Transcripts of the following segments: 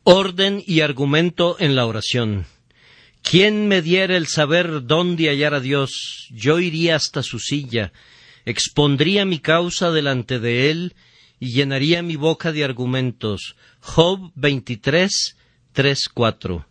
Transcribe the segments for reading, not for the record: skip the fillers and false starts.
Orden y argumento en la oración. ¿Quién me diera el saber dónde hallar a Dios? Yo iría hasta su silla, expondría mi causa delante de él y llenaría mi boca de argumentos. Job 23, 3, 4.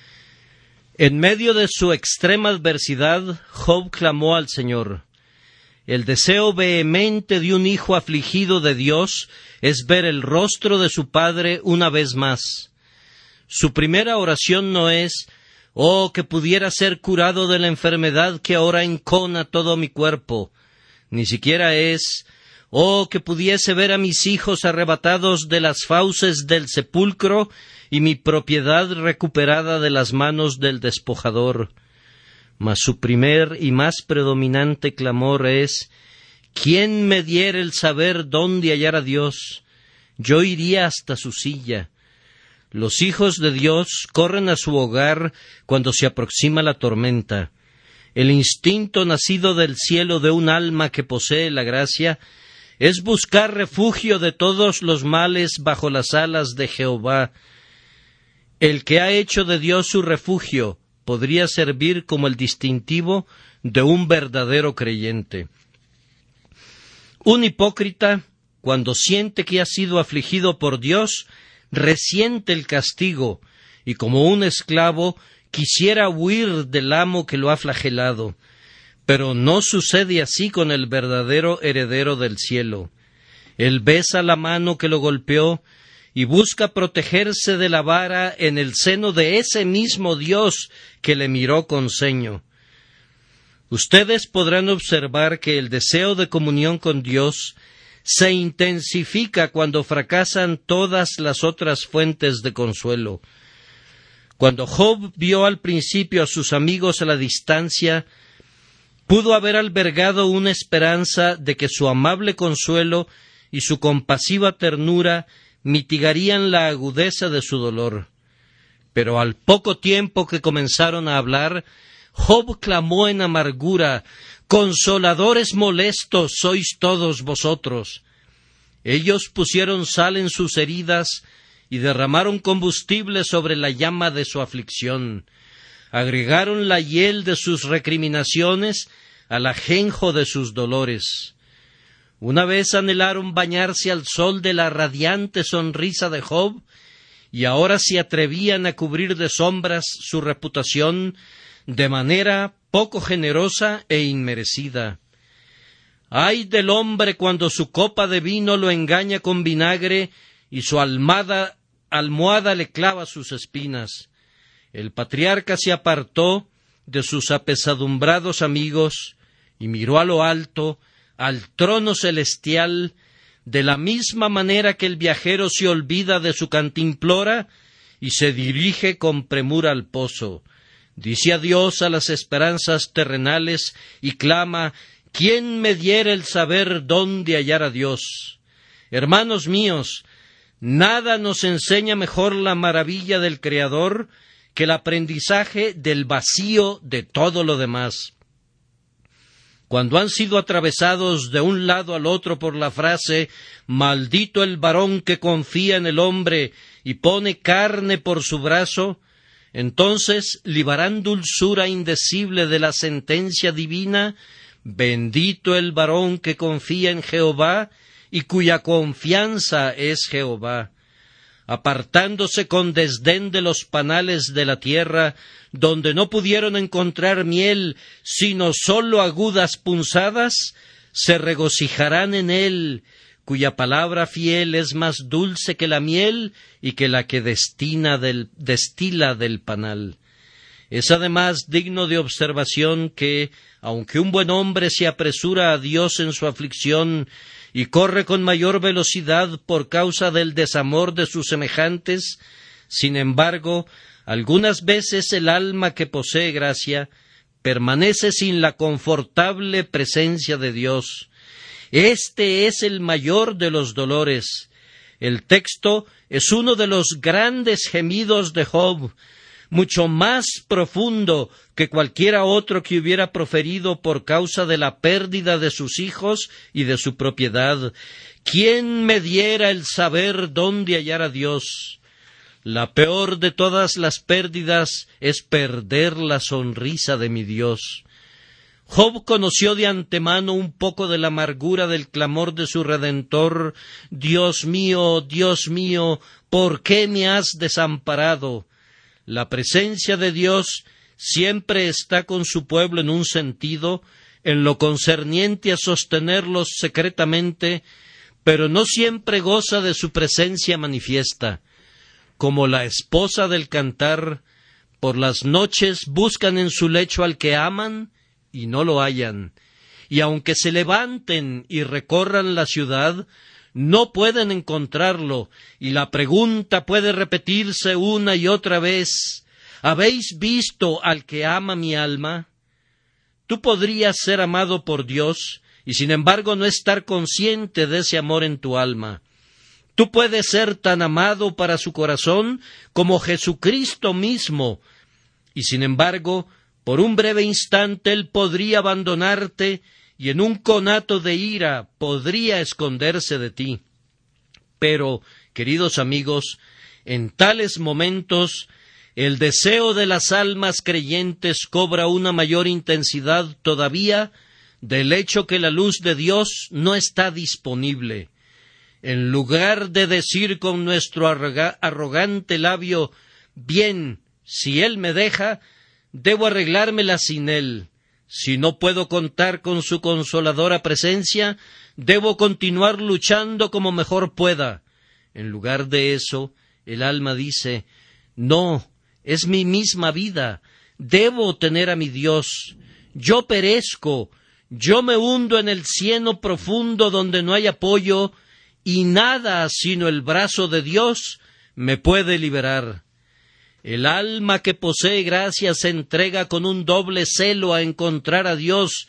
En medio de su extrema adversidad, Job clamó al Señor. El deseo vehemente de un hijo afligido de Dios es ver el rostro de su padre una vez más. Su primera oración no es: «Oh, que pudiera ser curado de la enfermedad que ahora encona todo mi cuerpo». Ni siquiera es: «Oh, que pudiese ver a mis hijos arrebatados de las fauces del sepulcro y mi propiedad recuperada de las manos del despojador». Mas su primer y más predominante clamor es: «¿Quién me diera el saber dónde hallar a Dios? Yo iría hasta su silla». Los hijos de Dios corren a su hogar cuando se aproxima la tormenta. El instinto nacido del cielo de un alma que posee la gracia es buscar refugio de todos los males bajo las alas de Jehová. El que ha hecho de Dios su refugio podría servir como el distintivo de un verdadero creyente. Un hipócrita, cuando siente que ha sido afligido por Dios, resiente el castigo y, como un esclavo, quisiera huir del amo que lo ha flagelado. Pero no sucede así con el verdadero heredero del cielo. Él besa la mano que lo golpeó y busca protegerse de la vara en el seno de ese mismo Dios que le miró con ceño. Ustedes podrán observar que el deseo de comunión con Dios se intensifica cuando fracasan todas las otras fuentes de consuelo. Cuando Job vio al principio a sus amigos a la distancia, pudo haber albergado una esperanza de que su amable consuelo y su compasiva ternura mitigarían la agudeza de su dolor. Pero al poco tiempo que comenzaron a hablar, Job clamó en amargura: «Consoladores molestos sois todos vosotros». Ellos pusieron sal en sus heridas y derramaron combustible sobre la llama de su aflicción. Agregaron la hiel de sus recriminaciones al ajenjo de sus dolores. Una vez anhelaron bañarse al sol de la radiante sonrisa de Job, y ahora se atrevían a cubrir de sombras su reputación de manera poco generosa e inmerecida. Ay del hombre cuando su copa de vino lo engaña con vinagre y su almohada le clava sus espinas. El patriarca se apartó de sus apesadumbrados amigos y miró a lo alto, al trono celestial, de la misma manera que el viajero se olvida de su cantimplora y se dirige con premura al pozo. Dice adiós a las esperanzas terrenales y clama: «¿Quién me diera el saber dónde hallar a Dios?». Hermanos míos, nada nos enseña mejor la maravilla del Creador que el aprendizaje del vacío de todo lo demás. Cuando han sido atravesados de un lado al otro por la frase «Maldito el varón que confía en el hombre y pone carne por su brazo», entonces libarán dulzura indecible de la sentencia divina: «Bendito el varón que confía en Jehová y cuya confianza es Jehová». Apartándose con desdén de los panales de la tierra, donde no pudieron encontrar miel, sino sólo agudas punzadas, se regocijarán en él, cuya palabra fiel es más dulce que la miel y que la que destila del panal. Es además digno de observación que, aunque un buen hombre se apresura a Dios en su aflicción y corre con mayor velocidad por causa del desamor de sus semejantes, sin embargo, algunas veces el alma que posee gracia permanece sin la confortable presencia de Dios. Este es el mayor de los dolores. El texto es uno de los grandes gemidos de Job, mucho más profundo que cualquiera otro que hubiera proferido por causa de la pérdida de sus hijos y de su propiedad. ¿Quién me diera el saber dónde hallar a Dios? La peor de todas las pérdidas es perder la sonrisa de mi Dios. Job conoció de antemano un poco de la amargura del clamor de su Redentor: Dios mío, ¿por qué me has desamparado? La presencia de Dios siempre está con su pueblo en un sentido, en lo concerniente a sostenerlos secretamente, pero no siempre goza de su presencia manifiesta. Como la esposa del cantar, por las noches buscan en su lecho al que aman y no lo hallan, y aunque se levanten y recorran la ciudad, no pueden encontrarlo, y la pregunta puede repetirse una y otra vez: ¿habéis visto al que ama mi alma? Tú podrías ser amado por Dios y sin embargo no estar consciente de ese amor en tu alma. Tú puedes ser tan amado para su corazón como Jesucristo mismo, y sin embargo, por un breve instante Él podría abandonarte y en un conato de ira podría esconderse de ti. Pero, queridos amigos, en tales momentos el deseo de las almas creyentes cobra una mayor intensidad todavía del hecho que la luz de Dios no está disponible. En lugar de decir con nuestro arrogante labio: bien, si Él me deja, debo arreglármela sin Él. Si no puedo contar con su consoladora presencia, debo continuar luchando como mejor pueda. En lugar de eso, el alma dice: no, es mi misma vida, debo tener a mi Dios. Yo perezco, yo me hundo en el cieno profundo donde no hay apoyo, y nada sino el brazo de Dios me puede liberar. El alma que posee gracia se entrega con un doble celo a encontrar a Dios,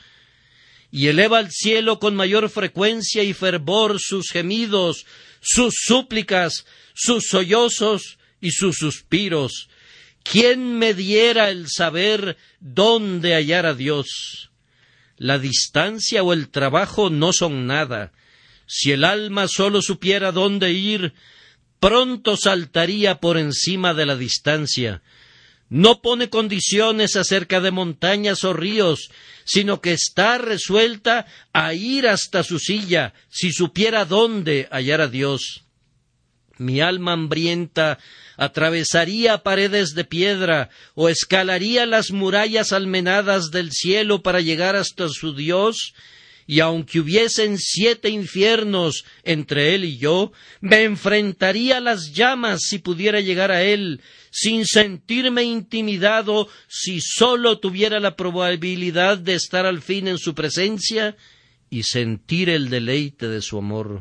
y eleva al cielo con mayor frecuencia y fervor sus gemidos, sus súplicas, sus sollozos y sus suspiros. ¿Quién me diera el saber dónde hallar a Dios? La distancia o el trabajo no son nada. Si el alma sólo supiera dónde ir, pronto saltaría por encima de la distancia. No pone condiciones acerca de montañas o ríos, sino que está resuelta a ir hasta su silla, si supiera dónde hallar a Dios. Mi alma hambrienta atravesaría paredes de piedra o escalaría las murallas almenadas del cielo para llegar hasta su Dios, y aunque hubiesen 7 infiernos entre él y yo, me enfrentaría a las llamas si pudiera llegar a él, sin sentirme intimidado si sólo tuviera la probabilidad de estar al fin en su presencia y sentir el deleite de su amor.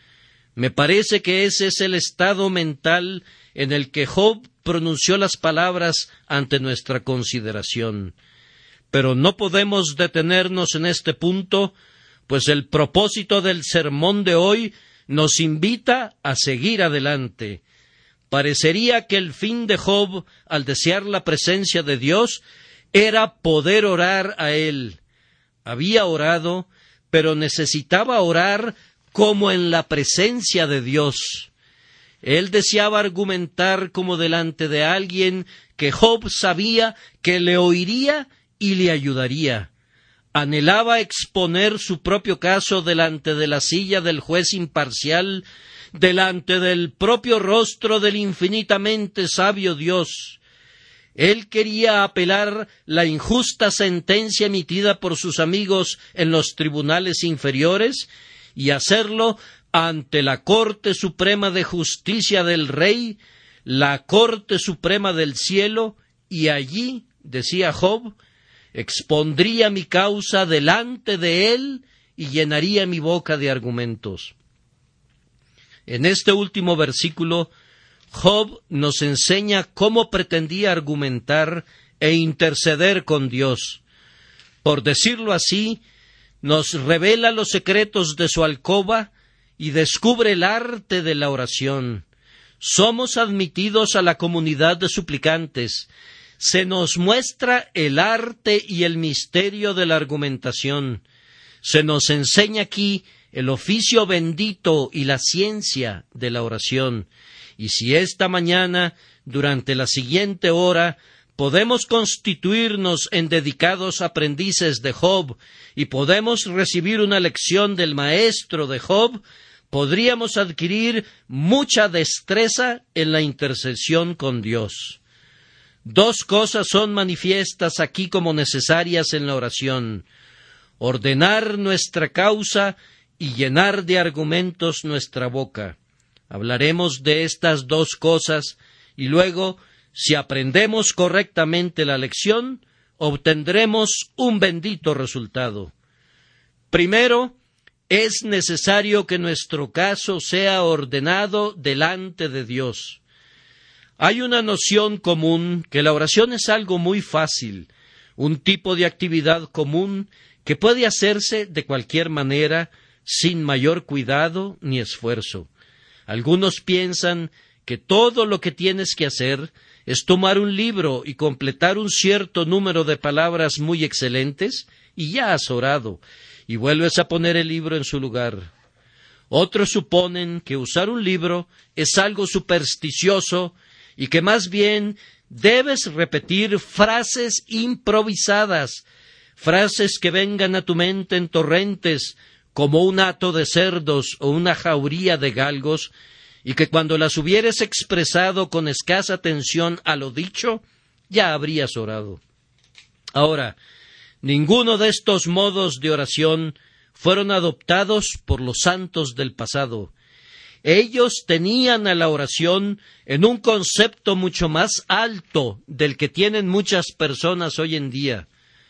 Me parece que ese es el estado mental en el que Job pronunció las palabras ante nuestra consideración. Pero no podemos detenernos en este punto, pues el propósito del sermón de hoy nos invita a seguir adelante. Parecería que el fin de Job, al desear la presencia de Dios, era poder orar a Él. Había orado, pero necesitaba orar como en la presencia de Dios. Él deseaba argumentar como delante de alguien que Job sabía que le oiría y le ayudaría. Anhelaba exponer su propio caso delante de la silla del juez imparcial, delante del propio rostro del infinitamente sabio Dios. Él quería apelar la injusta sentencia emitida por sus amigos en los tribunales inferiores y hacerlo ante la Corte Suprema de Justicia del Rey, la Corte Suprema del Cielo, y allí, decía Job, expondría mi causa delante de él y llenaría mi boca de argumentos. En este último versículo, Job nos enseña cómo pretendía argumentar e interceder con Dios. Por decirlo así, nos revela los secretos de su alcoba y descubre el arte de la oración. Somos admitidos a la comunidad de suplicantes. Se nos muestra el arte y el misterio de la argumentación. Se nos enseña aquí el oficio bendito y la ciencia de la oración. y si esta mañana, durante la siguiente hora, podemos constituirnos en dedicados aprendices de Job y podemos recibir una lección del maestro de Job, podríamos adquirir mucha destreza en la intercesión con Dios. Dos cosas son manifiestas aquí como necesarias en la oración: ordenar nuestra causa y llenar de argumentos nuestra boca. Hablaremos de estas dos cosas y luego, si aprendemos correctamente la lección, obtendremos un bendito resultado. Primero, es necesario que nuestro caso sea ordenado delante de Dios. Hay una noción común que la oración es algo muy fácil, un tipo de actividad común que puede hacerse de cualquier manera, sin mayor cuidado ni esfuerzo. Algunos piensan que todo lo que tienes que hacer es tomar un libro y completar un cierto número de palabras muy excelentes, y ya has orado, y vuelves a poner el libro en su lugar. Otros suponen que usar un libro es algo supersticioso y que más bien debes repetir frases improvisadas, frases que vengan a tu mente en torrentes, como un hato de cerdos o una jauría de galgos, y que cuando las hubieres expresado con escasa atención a lo dicho, ya habrías orado. Ahora, ninguno de estos modos de oración fueron adoptados por los santos del pasado. Ellos tenían a la oración en un concepto mucho más alto del que tienen muchas personas hoy en día.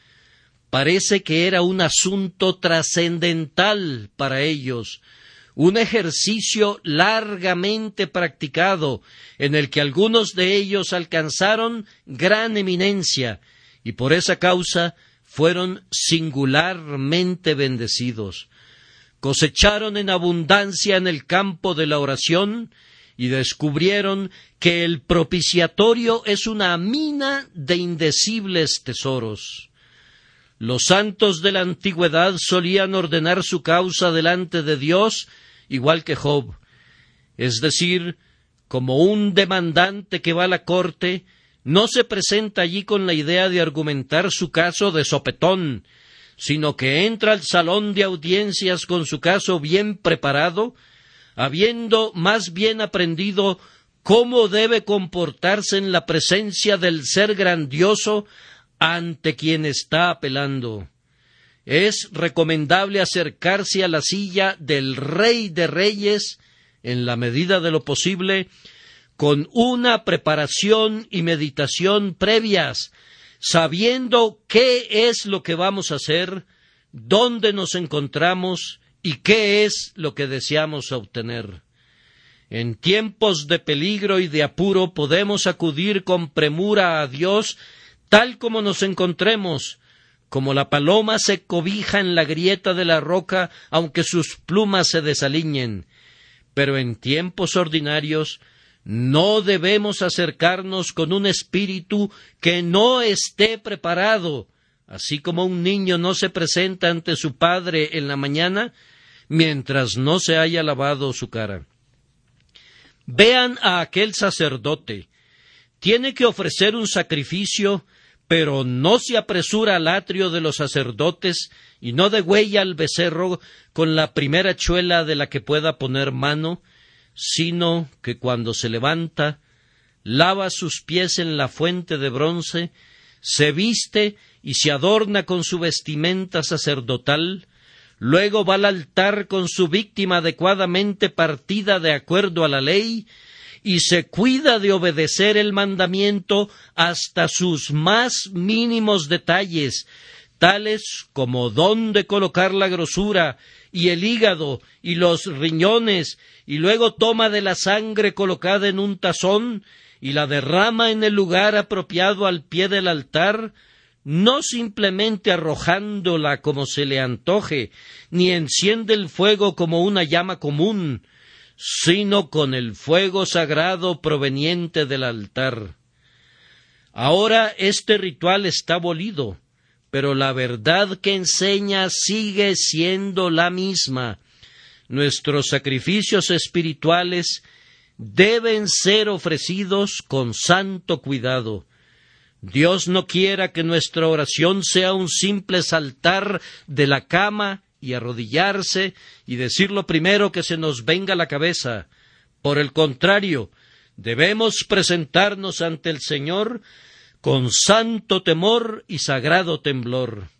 Parece que era un asunto trascendental para ellos, un ejercicio largamente practicado, en el que algunos de ellos alcanzaron gran eminencia, y por esa causa fueron singularmente bendecidos. Cosecharon en abundancia en el campo de la oración y descubrieron que el propiciatorio es una mina de indecibles tesoros. Los santos de la antigüedad solían ordenar su causa delante de Dios, igual que Job, es decir, como un demandante que va a la corte, no se presenta allí con la idea de argumentar su caso de sopetón, sino que entra al salón de audiencias con su caso bien preparado, habiendo más bien aprendido cómo debe comportarse en la presencia del ser grandioso ante quien está apelando. Es recomendable acercarse a la silla del Rey de Reyes, en la medida de lo posible, con una preparación y meditación previas, sabiendo qué es lo que vamos a hacer, dónde nos encontramos y qué es lo que deseamos obtener. En tiempos de peligro y de apuro podemos acudir con premura a Dios tal como nos encontremos, como la paloma se cobija en la grieta de la roca aunque sus plumas se desaliñen. Pero en tiempos ordinarios no debemos acercarnos con un espíritu que no esté preparado, así como un niño no se presenta ante su padre en la mañana mientras no se haya lavado su cara. Vean a aquel sacerdote. Tiene que ofrecer un sacrificio, pero no se apresura al atrio de los sacerdotes y no degüella al becerro con la primera chuela de la que pueda poner mano, sino que cuando se levanta, lava sus pies en la fuente de bronce, se viste y se adorna con su vestimenta sacerdotal, luego va al altar con su víctima adecuadamente partida de acuerdo a la ley, y se cuida de obedecer el mandamiento hasta sus más mínimos detalles, tales como dónde colocar la grosura y el hígado y los riñones, y luego toma de la sangre colocada en un tazón y la derrama en el lugar apropiado al pie del altar, no simplemente arrojándola como se le antoje, ni enciende el fuego como una llama común, sino con el fuego sagrado proveniente del altar. Ahora este ritual está abolido, pero la verdad que enseña sigue siendo la misma. Nuestros sacrificios espirituales deben ser ofrecidos con santo cuidado. Dios no quiera que nuestra oración sea un simple saltar de la cama y arrodillarse y decir lo primero que se nos venga a la cabeza. Por el contrario, debemos presentarnos ante el Señor con santo temor y sagrado temblor.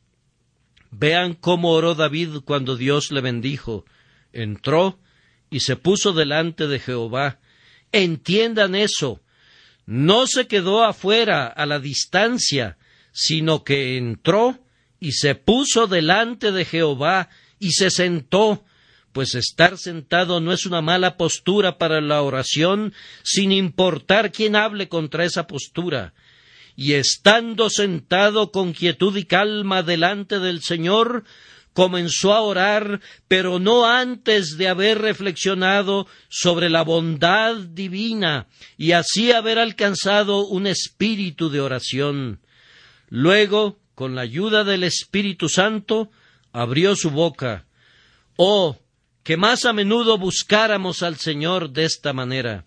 Vean cómo oró David cuando Dios le bendijo. Entró y se puso delante de Jehová. Entiendan eso. No se quedó afuera a la distancia, sino que entró y se puso delante de Jehová y se sentó, pues estar sentado no es una mala postura para la oración, sin importar quién hable contra esa postura. Y estando sentado con quietud y calma delante del Señor, comenzó a orar, pero no antes de haber reflexionado sobre la bondad divina y así haber alcanzado un espíritu de oración. Luego, con la ayuda del Espíritu Santo, abrió su boca. ¡Oh, que más a menudo buscáramos al Señor de esta manera!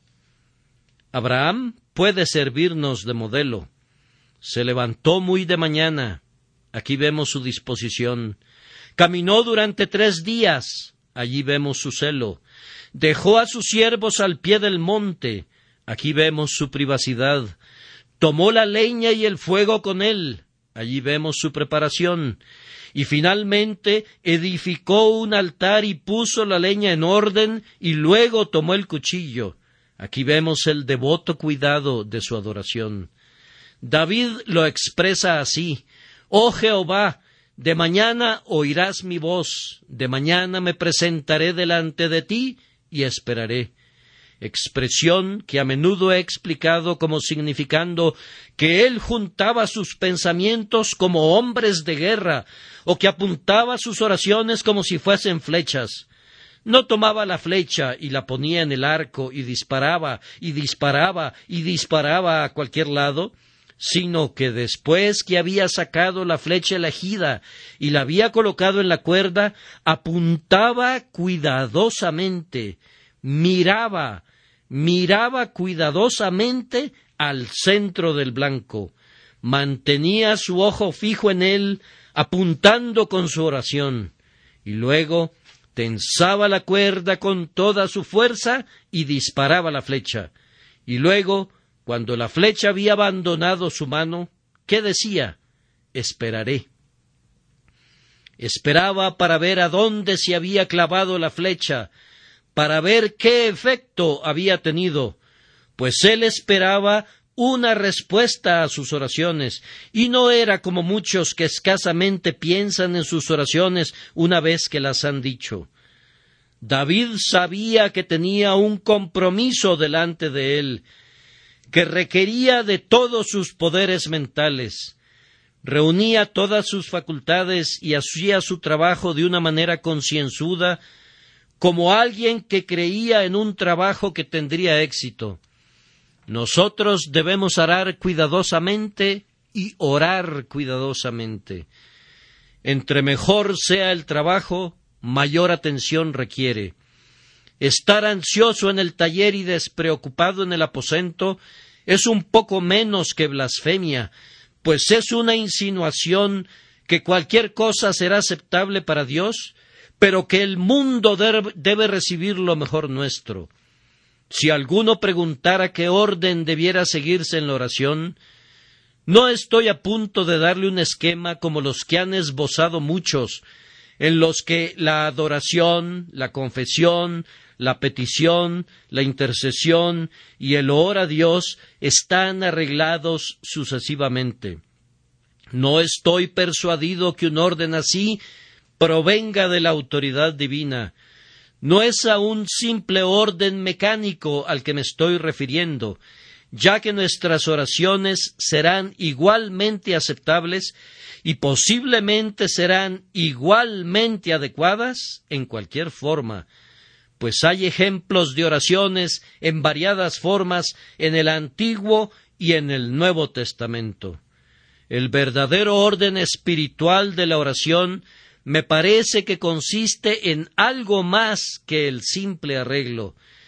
Abraham puede servirnos de modelo. Se levantó muy de mañana. Aquí vemos su disposición. Caminó durante 3 días. Allí vemos su celo. Dejó a sus siervos al pie del monte. Aquí vemos su privacidad. Tomó la leña y el fuego con él. Allí vemos su preparación. Y finalmente edificó un altar y puso la leña en orden y luego tomó el cuchillo. Aquí vemos el devoto cuidado de su adoración. David lo expresa así: «Oh Jehová, de mañana oirás mi voz, de mañana me presentaré delante de ti y esperaré». Expresión que a menudo he explicado como significando que él juntaba sus pensamientos como hombres de guerra, o que apuntaba sus oraciones como si fuesen flechas. No tomaba la flecha y la ponía en el arco y disparaba, y disparaba, y disparaba a cualquier lado, sino que después que había sacado la flecha elegida y la había colocado en la cuerda, apuntaba cuidadosamente, miraba cuidadosamente al centro del blanco, mantenía su ojo fijo en él, apuntando con su oración, y luego tensaba la cuerda con toda su fuerza y disparaba la flecha, y luego, cuando la flecha había abandonado su mano, ¿qué decía? Esperaré. Esperaba para ver a dónde se había clavado la flecha, para ver qué efecto había tenido, pues él esperaba una respuesta a sus oraciones, y no era como muchos que escasamente piensan en sus oraciones una vez que las han dicho. David sabía que tenía un compromiso delante de él, que requería de todos sus poderes mentales. Reunía todas sus facultades y hacía su trabajo de una manera concienzuda, como alguien que creía en un trabajo que tendría éxito. Nosotros debemos orar cuidadosamente y orar cuidadosamente. Entre mejor sea el trabajo, mayor atención requiere. Estar ansioso en el taller y despreocupado en el aposento es un poco menos que blasfemia, pues es una insinuación que cualquier cosa será aceptable para Dios, pero que el mundo debe recibir lo mejor nuestro. Si alguno preguntara qué orden debiera seguirse en la oración, no estoy a punto de darle un esquema como los que han esbozado muchos, en los que la adoración, la confesión, la petición, la intercesión y el orar a Dios están arreglados sucesivamente. No estoy persuadido que un orden así provenga de la autoridad divina. No es a un simple orden mecánico al que me estoy refiriendo, ya que nuestras oraciones serán igualmente aceptables y posiblemente serán igualmente adecuadas en cualquier forma, pues hay ejemplos de oraciones en variadas formas en el Antiguo y en el Nuevo Testamento. El verdadero orden espiritual de la oración me parece que consiste en algo más que el simple arreglo.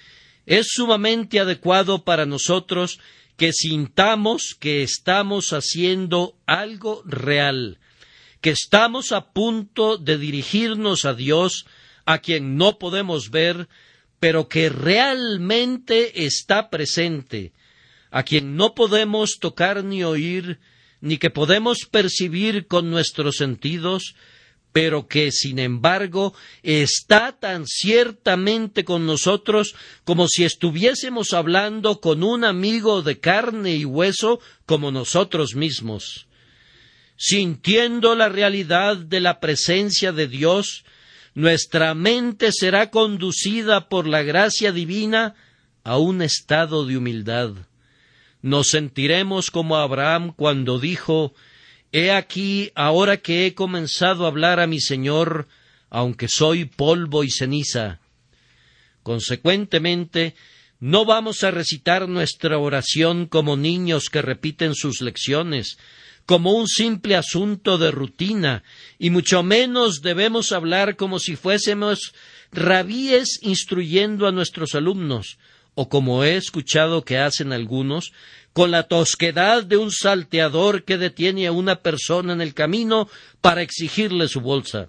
Es sumamente adecuado para nosotros que sintamos que estamos haciendo algo real, que estamos a punto de dirigirnos a Dios, a quien no podemos ver, pero que realmente está presente, a quien no podemos tocar ni oír, ni que podemos percibir con nuestros sentidos, pero que, sin embargo, está tan ciertamente con nosotros como si estuviésemos hablando con un amigo de carne y hueso como nosotros mismos. Sintiendo la realidad de la presencia de Dios, nuestra mente será conducida por la gracia divina a un estado de humildad. Nos sentiremos como Abraham cuando dijo: «He aquí, ahora que he comenzado a hablar a mi Señor, aunque soy polvo y ceniza». Consecuentemente, no vamos a recitar nuestra oración como niños que repiten sus lecciones, como un simple asunto de rutina, y mucho menos debemos hablar como si fuésemos rabíes instruyendo a nuestros alumnos, o como he escuchado que hacen algunos, con la tosquedad de un salteador que detiene a una persona en el camino para exigirle su bolsa.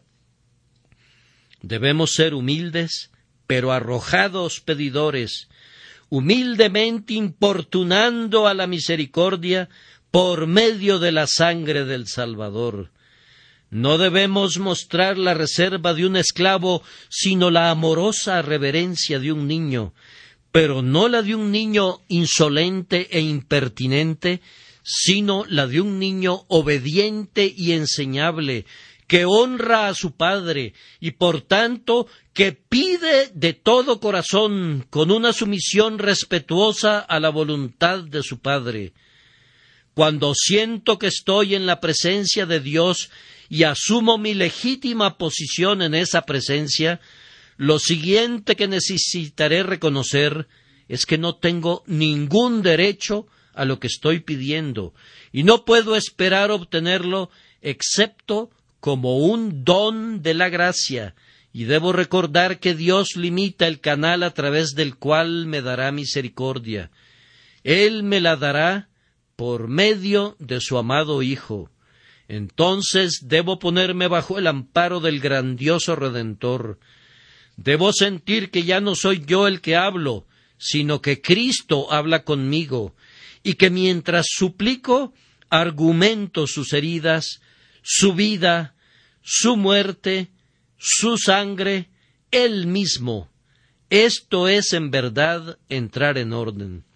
Debemos ser humildes, pero arrojados pedidores, humildemente importunando a la misericordia por medio de la sangre del Salvador. No debemos mostrar la reserva de un esclavo, sino la amorosa reverencia de un niño, pero no la de un niño insolente e impertinente, sino la de un niño obediente y enseñable, que honra a su padre y por tanto que pide de todo corazón con una sumisión respetuosa a la voluntad de su padre. Cuando siento que estoy en la presencia de Dios y asumo mi legítima posición en esa presencia, lo siguiente que necesitaré reconocer es que no tengo ningún derecho a lo que estoy pidiendo y no puedo esperar obtenerlo excepto como un don de la gracia, y debo recordar que Dios limita el canal a través del cual me dará misericordia. Él me la dará por medio de su amado Hijo. Entonces debo ponerme bajo el amparo del grandioso Redentor. Debo sentir que ya no soy yo el que hablo, sino que Cristo habla conmigo, y que mientras suplico, argumento sus heridas, su vida, su muerte, su sangre, Él mismo. Esto es en verdad entrar en orden.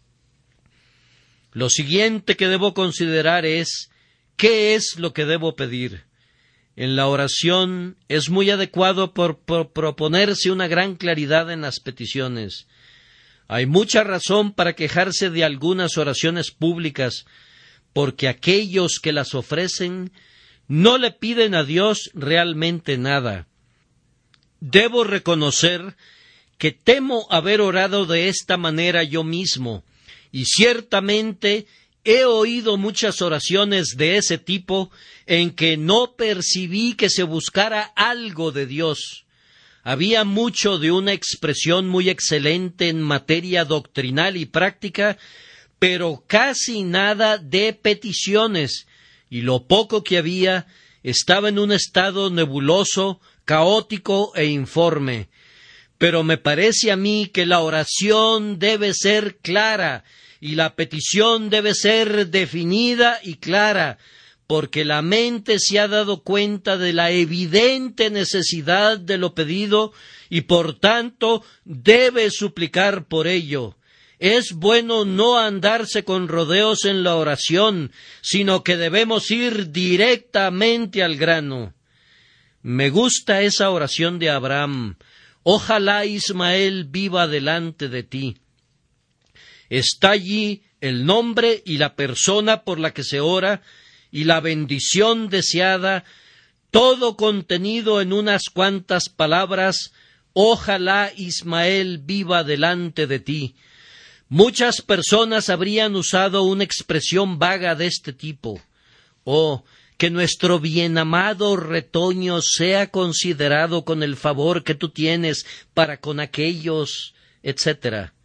Lo siguiente que debo considerar es ¿qué es lo que debo pedir? En la oración es muy adecuado por proponerse una gran claridad en las peticiones. Hay mucha razón para quejarse de algunas oraciones públicas, porque aquellos que las ofrecen no le piden a Dios realmente nada. Debo reconocer que temo haber orado de esta manera yo mismo, y ciertamente he oído muchas oraciones de ese tipo en que no percibí que se buscara algo de Dios. Había mucho de una expresión muy excelente en materia doctrinal y práctica, pero casi nada de peticiones, y lo poco que había estaba en un estado nebuloso, caótico e informe. Pero me parece a mí que la oración debe ser clara y la petición debe ser definida y clara, porque la mente se ha dado cuenta de la evidente necesidad de lo pedido y por tanto debe suplicar por ello. Es bueno no andarse con rodeos en la oración, sino que debemos ir directamente al grano. Me gusta esa oración de Abraham: ojalá Ismael viva delante de ti. Está allí el nombre y la persona por la que se ora y la bendición deseada, todo contenido en unas cuantas palabras: ojalá Ismael viva delante de ti. Muchas personas habrían usado una expresión vaga de este tipo: oh, que nuestro bienamado retoño sea considerado con el favor que tú tienes para con aquellos, etc.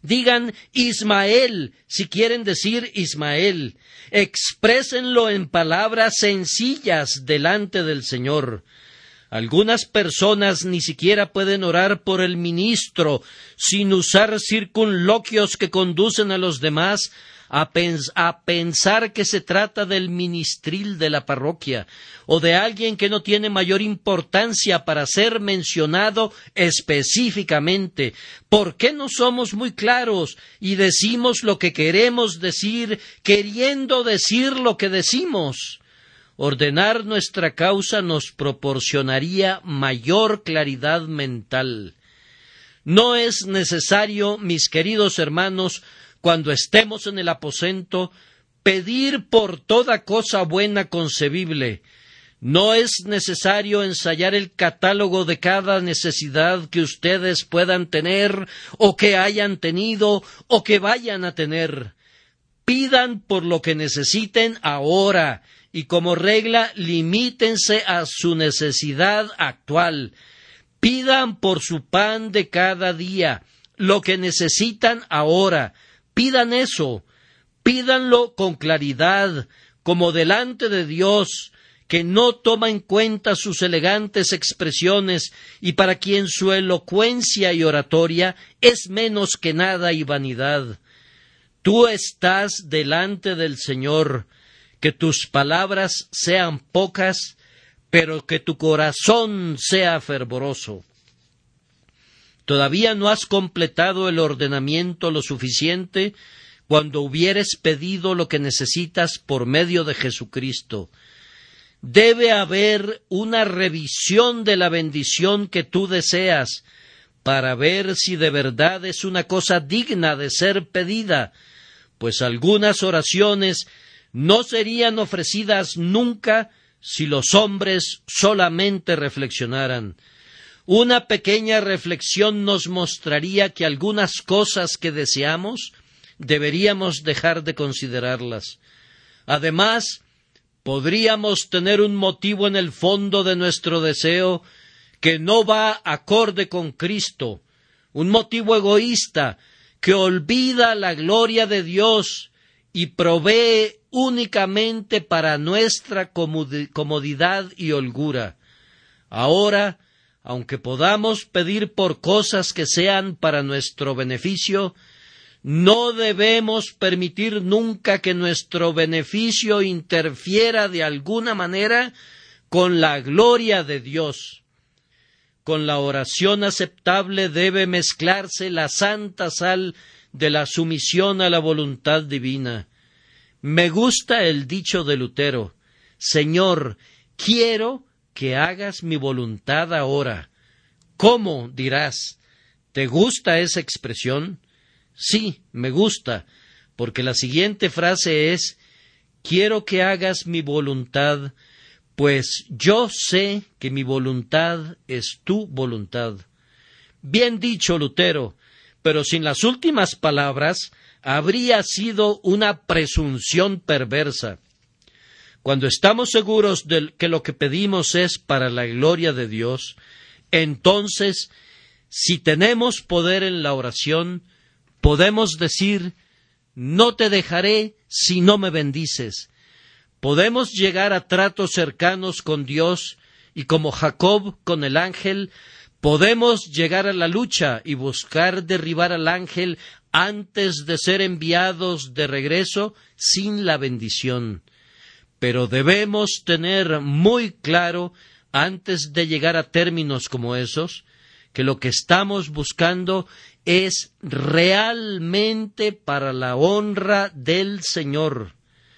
Digan Ismael si quieren decir Ismael. Exprésenlo en palabras sencillas delante del Señor. Algunas personas ni siquiera pueden orar por el ministro sin usar circunloquios que conducen a los demás a pensar que se trata del ministril de la parroquia o de alguien que no tiene mayor importancia para ser mencionado específicamente. ¿Por qué no somos muy claros y decimos lo que queremos decir, queriendo decir lo que decimos? Ordenar nuestra causa nos proporcionaría mayor claridad mental. No es necesario, mis queridos hermanos, cuando estemos en el aposento, pedir por toda cosa buena concebible. No es necesario ensayar el catálogo de cada necesidad que ustedes puedan tener, o que hayan tenido, o que vayan a tener. Pidan por lo que necesiten ahora, y como regla limítense a su necesidad actual. Pidan por su pan de cada día, lo que necesitan ahora. Pidan eso, pídanlo con claridad, como delante de Dios, que no toma en cuenta sus elegantes expresiones y para quien su elocuencia y oratoria es menos que nada y vanidad. Tú estás delante del Señor, que tus palabras sean pocas, pero que tu corazón sea fervoroso. Todavía no has completado el ordenamiento lo suficiente cuando hubieres pedido lo que necesitas por medio de Jesucristo. Debe haber una revisión de la bendición que tú deseas para ver si de verdad es una cosa digna de ser pedida, pues algunas oraciones no serían ofrecidas nunca si los hombres solamente reflexionaran. Una pequeña reflexión nos mostraría que algunas cosas que deseamos deberíamos dejar de considerarlas. Además, podríamos tener un motivo en el fondo de nuestro deseo que no va acorde con Cristo, un motivo egoísta que olvida la gloria de Dios y provee únicamente para nuestra comodidad y holgura. Ahora, aunque podamos pedir por cosas que sean para nuestro beneficio, no debemos permitir nunca que nuestro beneficio interfiera de alguna manera con la gloria de Dios. Con la oración aceptable debe mezclarse la santa sal de la sumisión a la voluntad divina. Me gusta el dicho de Lutero: Señor, quiero que hagas mi voluntad ahora. ¿Cómo? Dirás. ¿Te gusta esa expresión? Sí, me gusta, porque la siguiente frase es: quiero que hagas mi voluntad, pues yo sé que mi voluntad es tu voluntad. Bien dicho, Lutero, pero sin las últimas palabras habría sido una presunción perversa. Cuando estamos seguros de que lo que pedimos es para la gloria de Dios, entonces, si tenemos poder en la oración, podemos decir: no te dejaré si no me bendices. Podemos llegar a tratos cercanos con Dios y, como Jacob con el ángel, podemos llegar a la lucha y buscar derribar al ángel antes de ser enviados de regreso sin la bendición. Pero debemos tener muy claro, antes de llegar a términos como esos, que lo que estamos buscando es realmente para la honra del Señor.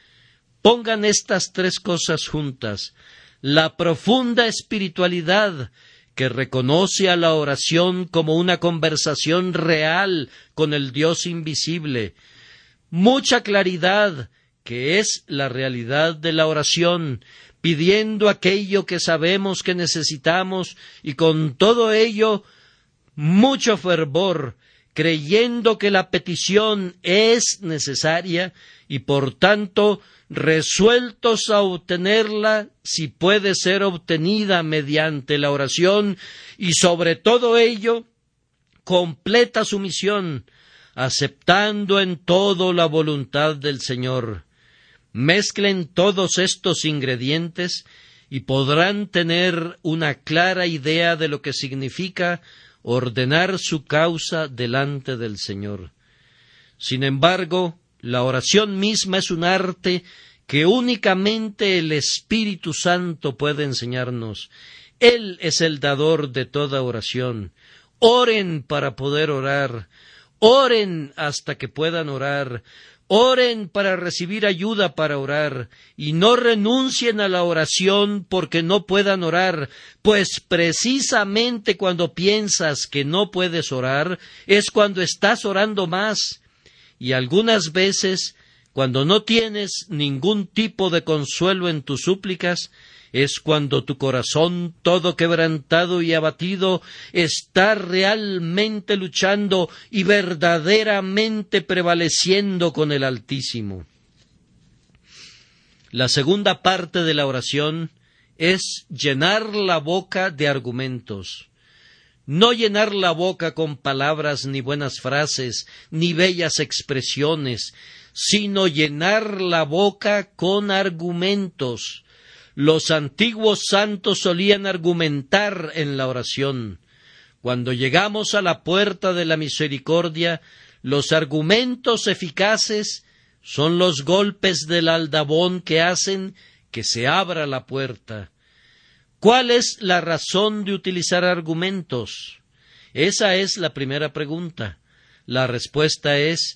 Pongan estas tres cosas juntas: la profunda espiritualidad que reconoce a la oración como una conversación real con el Dios invisible, mucha claridad, que es la realidad de la oración, pidiendo aquello que sabemos que necesitamos, y con todo ello mucho fervor, creyendo que la petición es necesaria y por tanto resueltos a obtenerla si puede ser obtenida mediante la oración, y sobre todo ello completa sumisión aceptando en todo la voluntad del Señor. Mezclen todos estos ingredientes y podrán tener una clara idea de lo que significa ordenar su causa delante del Señor. Sin embargo, la oración misma es un arte que únicamente el Espíritu Santo puede enseñarnos. Él es el dador de toda oración. Oren para poder orar. Oren hasta que puedan orar. Oren para recibir ayuda para orar, y no renuncien a la oración porque no puedan orar, pues precisamente cuando piensas que no puedes orar, es cuando estás orando más. Y algunas veces, cuando no tienes ningún tipo de consuelo en tus súplicas, es cuando tu corazón todo quebrantado y abatido está realmente luchando y verdaderamente prevaleciendo con el Altísimo. La segunda parte de la oración es llenar la boca de argumentos. No llenar la boca con palabras ni buenas frases, ni bellas expresiones, sino llenar la boca con argumentos. Los antiguos santos solían argumentar en la oración. Cuando llegamos a la puerta de la misericordia, los argumentos eficaces son los golpes del aldabón que hacen que se abra la puerta. ¿Cuál es la razón de utilizar argumentos? Esa es la primera pregunta. La respuesta es: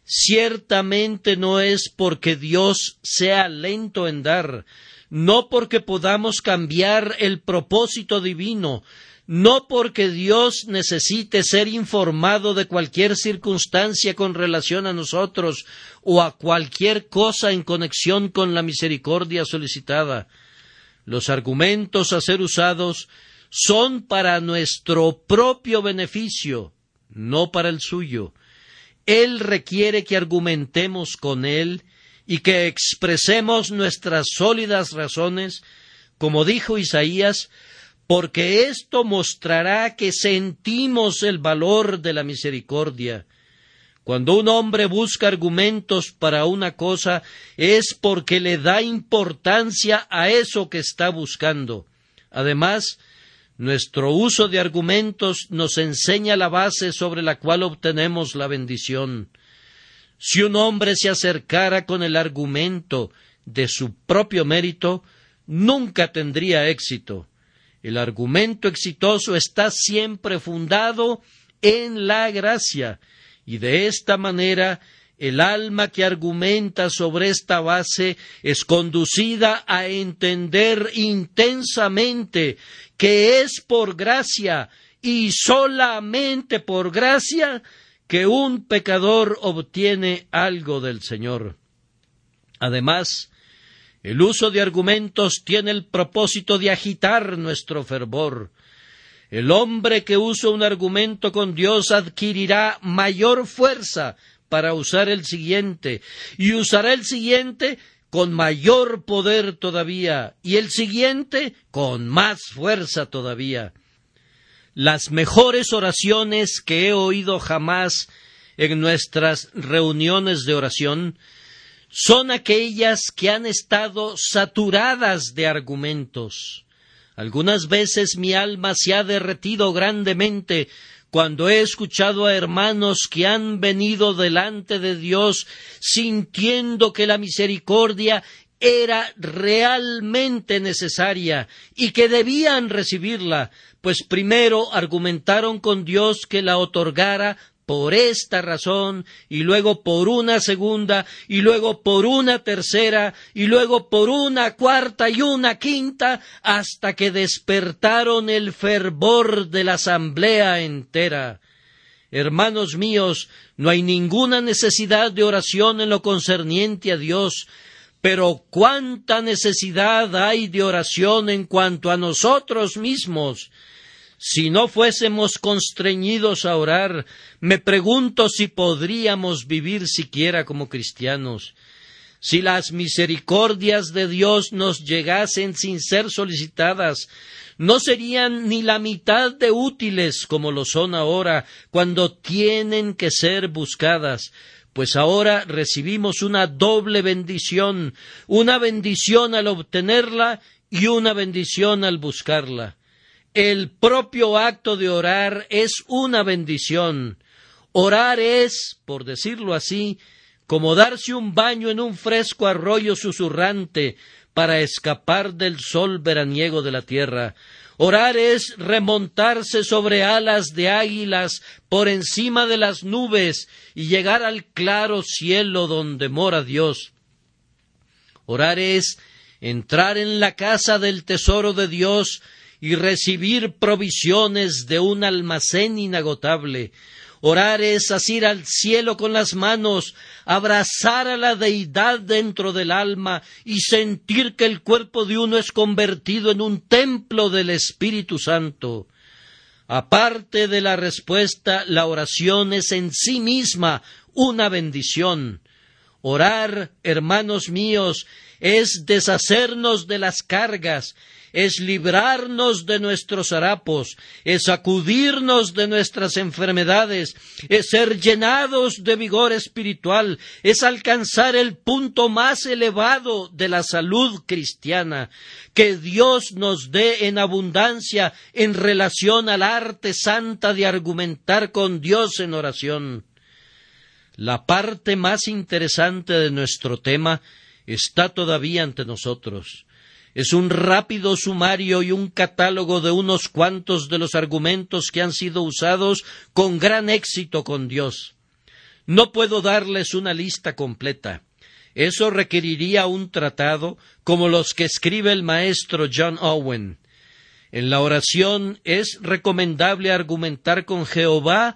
ciertamente no es porque Dios sea lento en dar, no porque podamos cambiar el propósito divino, no porque Dios necesite ser informado de cualquier circunstancia con relación a nosotros o a cualquier cosa en conexión con la misericordia solicitada. Los argumentos a ser usados son para nuestro propio beneficio, no para el suyo. Él requiere que argumentemos con Él y que expresemos nuestras sólidas razones, como dijo Isaías, porque esto mostrará que sentimos el valor de la misericordia. Cuando un hombre busca argumentos para una cosa, es porque le da importancia a eso que está buscando. Además, nuestro uso de argumentos nos enseña la base sobre la cual obtenemos la bendición. Si un hombre se acercara con el argumento de su propio mérito, nunca tendría éxito. El argumento exitoso está siempre fundado en la gracia, y de esta manera el alma que argumenta sobre esta base es conducida a entender intensamente que es por gracia y solamente por gracia que un pecador obtiene algo del Señor. Además, el uso de argumentos tiene el propósito de agitar nuestro fervor. El hombre que usa un argumento con Dios adquirirá mayor fuerza para usar el siguiente, y usará el siguiente con mayor poder todavía, y el siguiente con más fuerza todavía. Las mejores oraciones que he oído jamás en nuestras reuniones de oración son aquellas que han estado saturadas de argumentos. Algunas veces mi alma se ha derretido grandemente cuando he escuchado a hermanos que han venido delante de Dios sintiendo que la misericordia era realmente necesaria y que debían recibirla, pues primero argumentaron con Dios que la otorgara por esta razón, y luego por una segunda, y luego por una tercera, y luego por una cuarta y una quinta, hasta que despertaron el fervor de la asamblea entera. Hermanos míos, no hay ninguna necesidad de oración en lo concerniente a Dios, pero cuánta necesidad hay de oración en cuanto a nosotros mismos. Si no fuésemos constreñidos a orar, me pregunto si podríamos vivir siquiera como cristianos. Si las misericordias de Dios nos llegasen sin ser solicitadas, no serían ni la mitad de útiles como lo son ahora, cuando tienen que ser buscadas, pues ahora recibimos una doble bendición, una bendición al obtenerla y una bendición al buscarla. El propio acto de orar es una bendición. Orar es, por decirlo así, como darse un baño en un fresco arroyo susurrante para escapar del sol veraniego de la tierra. Orar es remontarse sobre alas de águilas por encima de las nubes y llegar al claro cielo donde mora Dios. Orar es entrar en la casa del tesoro de Dios y recibir provisiones de un almacén inagotable. Orar es asir al cielo con las manos, abrazar a la deidad dentro del alma y sentir que el cuerpo de uno es convertido en un templo del Espíritu Santo. Aparte de la respuesta, la oración es en sí misma una bendición. Orar, hermanos míos, es deshacernos de las cargas, es librarnos de nuestros harapos, es sacudirnos de nuestras enfermedades, es ser llenados de vigor espiritual, es alcanzar el punto más elevado de la salud cristiana. Que Dios nos dé en abundancia en relación al arte santa de argumentar con Dios en oración. La parte más interesante de nuestro tema está todavía ante nosotros. Es un rápido sumario y un catálogo de unos cuantos de los argumentos que han sido usados con gran éxito con Dios. No puedo darles una lista completa. Eso requeriría un tratado como los que escribe el maestro John Owen. En la oración es recomendable argumentar con Jehová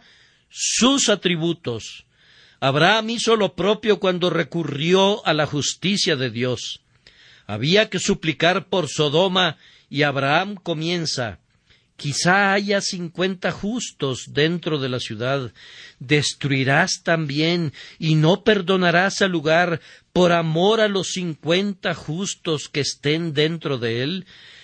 sus atributos. Abraham hizo lo propio cuando recurrió a la justicia de Dios. Había que suplicar por Sodoma y Abraham comienza: quizá haya 50 justos dentro de la ciudad. ¿Destruirás también y no perdonarás al lugar por amor a los 50 justos que estén dentro de él?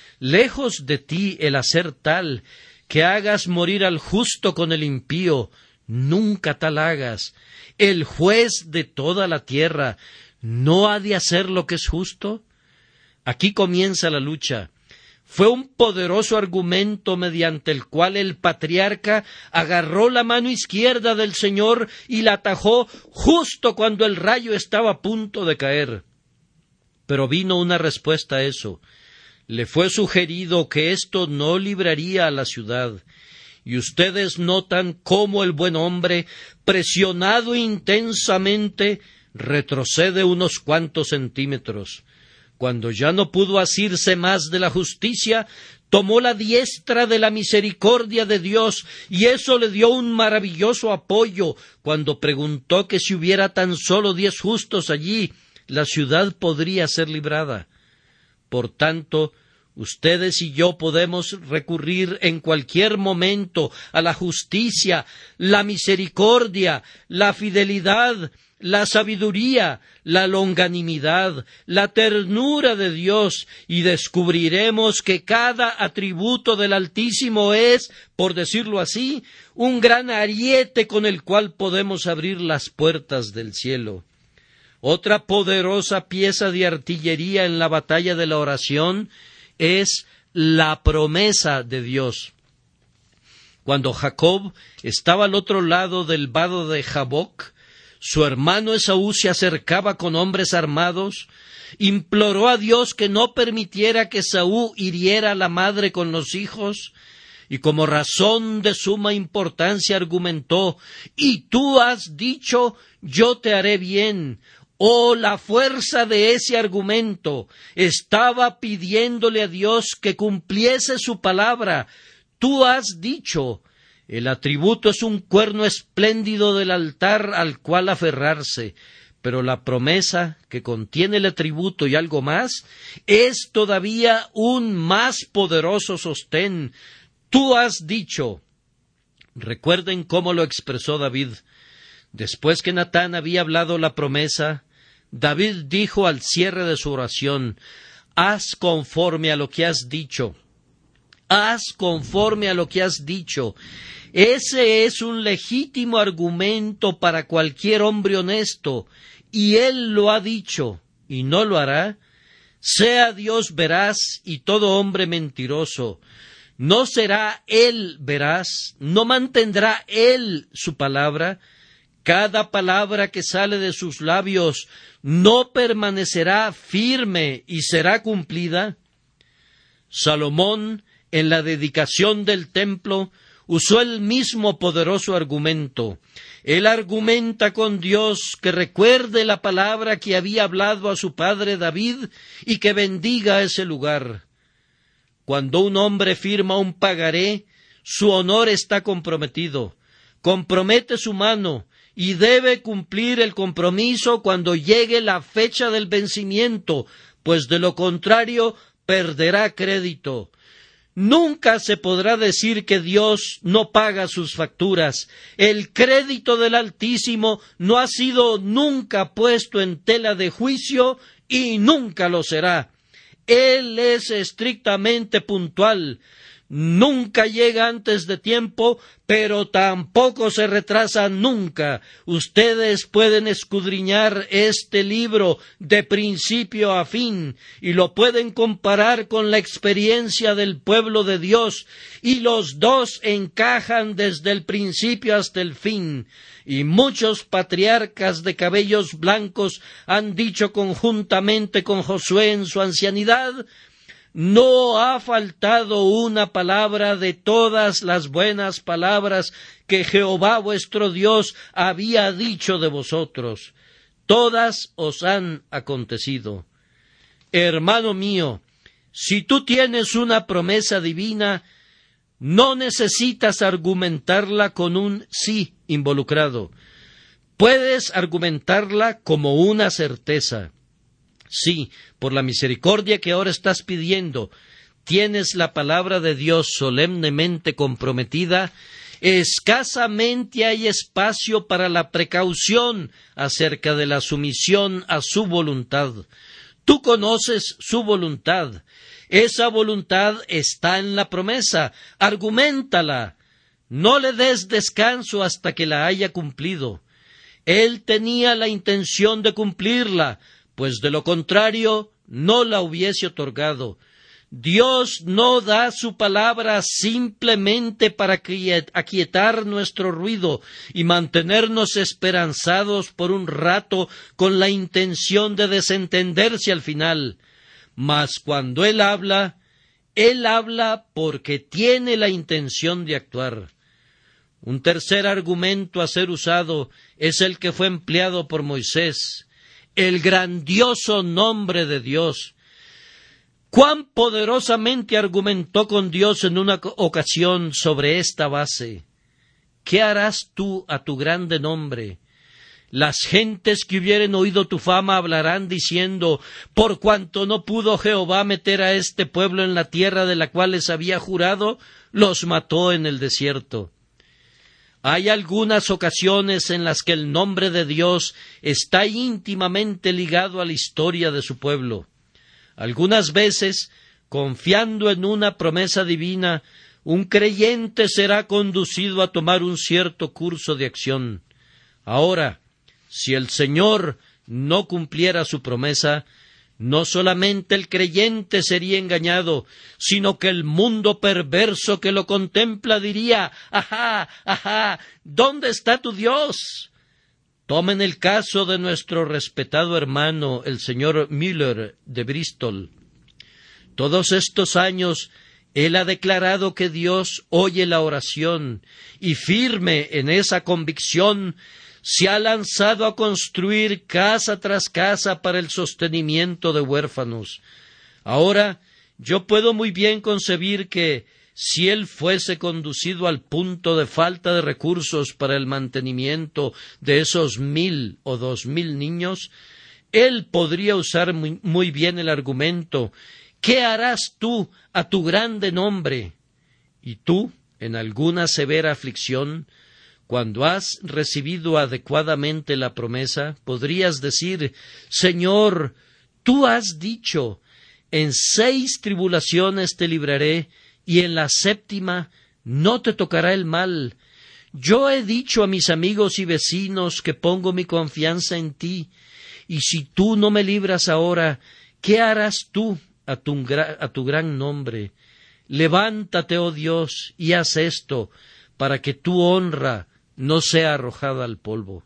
Lejos de ti el hacer tal, que hagas morir al justo con el impío. Nunca tal hagas. El juez de toda la tierra ¿no ha de hacer lo que es justo? Aquí comienza la lucha. Fue un poderoso argumento mediante el cual el patriarca agarró la mano izquierda del Señor y la atajó justo cuando el rayo estaba a punto de caer. Pero vino una respuesta a eso. Le fue sugerido que esto no libraría a la ciudad. Y ustedes notan cómo el buen hombre, presionado intensamente, retrocede unos cuantos centímetros. Cuando ya no pudo asirse más de la justicia, tomó la diestra de la misericordia de Dios, y eso le dio un maravilloso apoyo. Cuando preguntó que si hubiera tan solo 10 justos allí, la ciudad podría ser librada. Por tanto, ustedes y yo podemos recurrir en cualquier momento a la justicia, la misericordia, la fidelidad, la sabiduría, la longanimidad, la ternura de Dios, y descubriremos que cada atributo del Altísimo es, por decirlo así, un gran ariete con el cual podemos abrir las puertas del cielo. Otra poderosa pieza de artillería en la batalla de la oración es la promesa de Dios. Cuando Jacob estaba al otro lado del vado de Jaboc, su hermano Esaú se acercaba con hombres armados, imploró a Dios que no permitiera que Esaú hiriera a la madre con los hijos, y como razón de suma importancia argumentó: «Y tú has dicho, yo te haré bien». Oh, la fuerza de ese argumento. Estaba pidiéndole a Dios que cumpliese su palabra. Tú has dicho. El atributo es un cuerno espléndido del altar al cual aferrarse, pero la promesa, que contiene el atributo y algo más, es todavía un más poderoso sostén. Tú has dicho. Recuerden cómo lo expresó David. Después que Natán había hablado la promesa, David dijo al cierre de su oración: haz conforme a lo que has dicho. Haz conforme a lo que has dicho. Ese es un legítimo argumento para cualquier hombre honesto, y él lo ha dicho, y no lo hará. Sea Dios veraz y todo hombre mentiroso. ¿No será él veraz? ¿No mantendrá él su palabra? Cada palabra que sale de sus labios no permanecerá firme y será cumplida. Salomón, en la dedicación del templo, usó el mismo poderoso argumento. Él argumenta con Dios que recuerde la palabra que había hablado a su padre David y que bendiga ese lugar. Cuando un hombre firma un pagaré, su honor está comprometido. Compromete su mano y debe cumplir el compromiso cuando llegue la fecha del vencimiento, pues de lo contrario perderá crédito. Nunca se podrá decir que Dios no paga sus facturas. El crédito del Altísimo no ha sido nunca puesto en tela de juicio y nunca lo será. Él es estrictamente puntual. Nunca llega antes de tiempo, pero tampoco se retrasa nunca. Ustedes pueden escudriñar este libro de principio a fin y lo pueden comparar con la experiencia del pueblo de Dios, y los dos encajan desde el principio hasta el fin. Y muchos patriarcas de cabellos blancos han dicho conjuntamente con Josué en su ancianidad: no ha faltado una palabra de todas las buenas palabras que Jehová vuestro Dios había dicho de vosotros. Todas os han acontecido. Hermano mío, si tú tienes una promesa divina, no necesitas argumentarla con un sí involucrado. Puedes argumentarla como una certeza. Sí, por la misericordia que ahora estás pidiendo, tienes la palabra de Dios solemnemente comprometida. Escasamente hay espacio para la precaución acerca de la sumisión a su voluntad. Tú conoces su voluntad. Esa voluntad está en la promesa. Arguméntala. No le des descanso hasta que la haya cumplido. Él tenía la intención de cumplirla, pues de lo contrario no la hubiese otorgado. Dios no da su palabra simplemente para aquietar nuestro ruido y mantenernos esperanzados por un rato con la intención de desentenderse al final. Mas cuando Él habla porque tiene la intención de actuar. Un tercer argumento a ser usado es el que fue empleado por Moisés: el grandioso nombre de Dios. Cuán poderosamente argumentó con Dios en una ocasión sobre esta base: ¿qué harás tú a tu grande nombre? Las gentes que hubieren oído tu fama hablarán diciendo: por cuanto no pudo Jehová meter a este pueblo en la tierra de la cual les había jurado, los mató en el desierto. Hay algunas ocasiones en las que el nombre de Dios está íntimamente ligado a la historia de su pueblo. Algunas veces, confiando en una promesa divina, un creyente será conducido a tomar un cierto curso de acción. Ahora, si el Señor no cumpliera su promesa, no solamente el creyente sería engañado, sino que el mundo perverso que lo contempla diría: ¡ajá, ajá! ¿Dónde está tu Dios? Tomen el caso de nuestro respetado hermano, el señor Müller de Bristol. Todos estos años él ha declarado que Dios oye la oración, y firme en esa convicción se ha lanzado a construir casa tras casa para el sostenimiento de huérfanos. Ahora, yo puedo muy bien concebir que, si él fuese conducido al punto de falta de recursos para el mantenimiento de esos 1,000 o 2,000 niños, él podría usar muy bien el argumento: ¿qué harás tú a tu grande nombre? Y tú, en alguna severa aflicción, Cuando has recibido adecuadamente la promesa, podrías decir: Señor, tú has dicho, en 6 tribulaciones te libraré, y en la 7ª no te tocará el mal. Yo he dicho a mis amigos y vecinos que pongo mi confianza en ti, y si tú no me libras ahora, ¿qué harás tú a tu gran nombre? Levántate, oh Dios, y haz esto, para que tu honra no sea arrojada al polvo.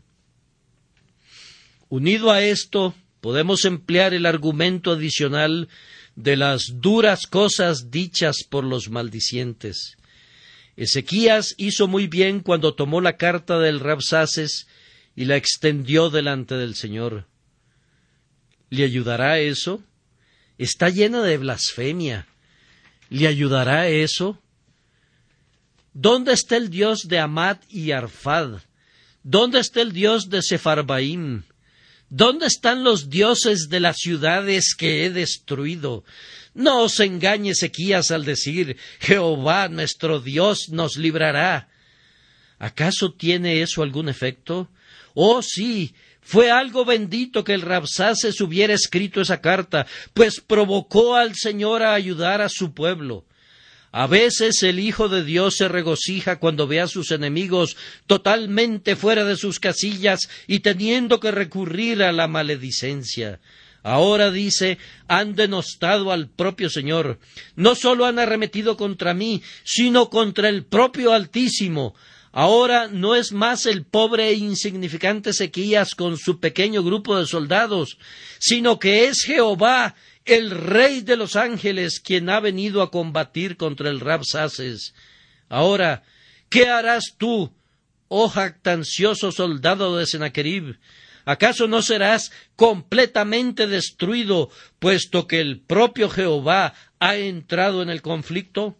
Unido a esto, podemos emplear el argumento adicional de las duras cosas dichas por los maldicientes. Ezequías hizo muy bien cuando tomó la carta del Rabsaces y la extendió delante del Señor. ¿Le ayudará eso? Está llena de blasfemia. ¿Le ayudará eso? ¿Dónde está el Dios de Amat y Arfad? ¿Dónde está el Dios de Sefarbaim? ¿Dónde están los dioses de las ciudades que he destruido? No os engañe Ezequías al decir: Jehová nuestro Dios nos librará. ¿Acaso tiene eso algún efecto? Oh, sí, fue algo bendito que el Rabsaces hubiera escrito esa carta, pues provocó al Señor a ayudar a su pueblo. A veces el Hijo de Dios se regocija cuando ve a sus enemigos totalmente fuera de sus casillas y teniendo que recurrir a la maledicencia. Ahora dice: han denostado al propio Señor. No solo han arremetido contra mí, sino contra el propio Altísimo. Ahora no es más el pobre e insignificante Ezequías con su pequeño grupo de soldados, sino que es Jehová, el Rey de los ángeles, quien ha venido a combatir contra el Rabsaces. Ahora, ¿qué harás tú, oh jactancioso soldado de Sennacherib? ¿Acaso no serás completamente destruido, puesto que el propio Jehová ha entrado en el conflicto?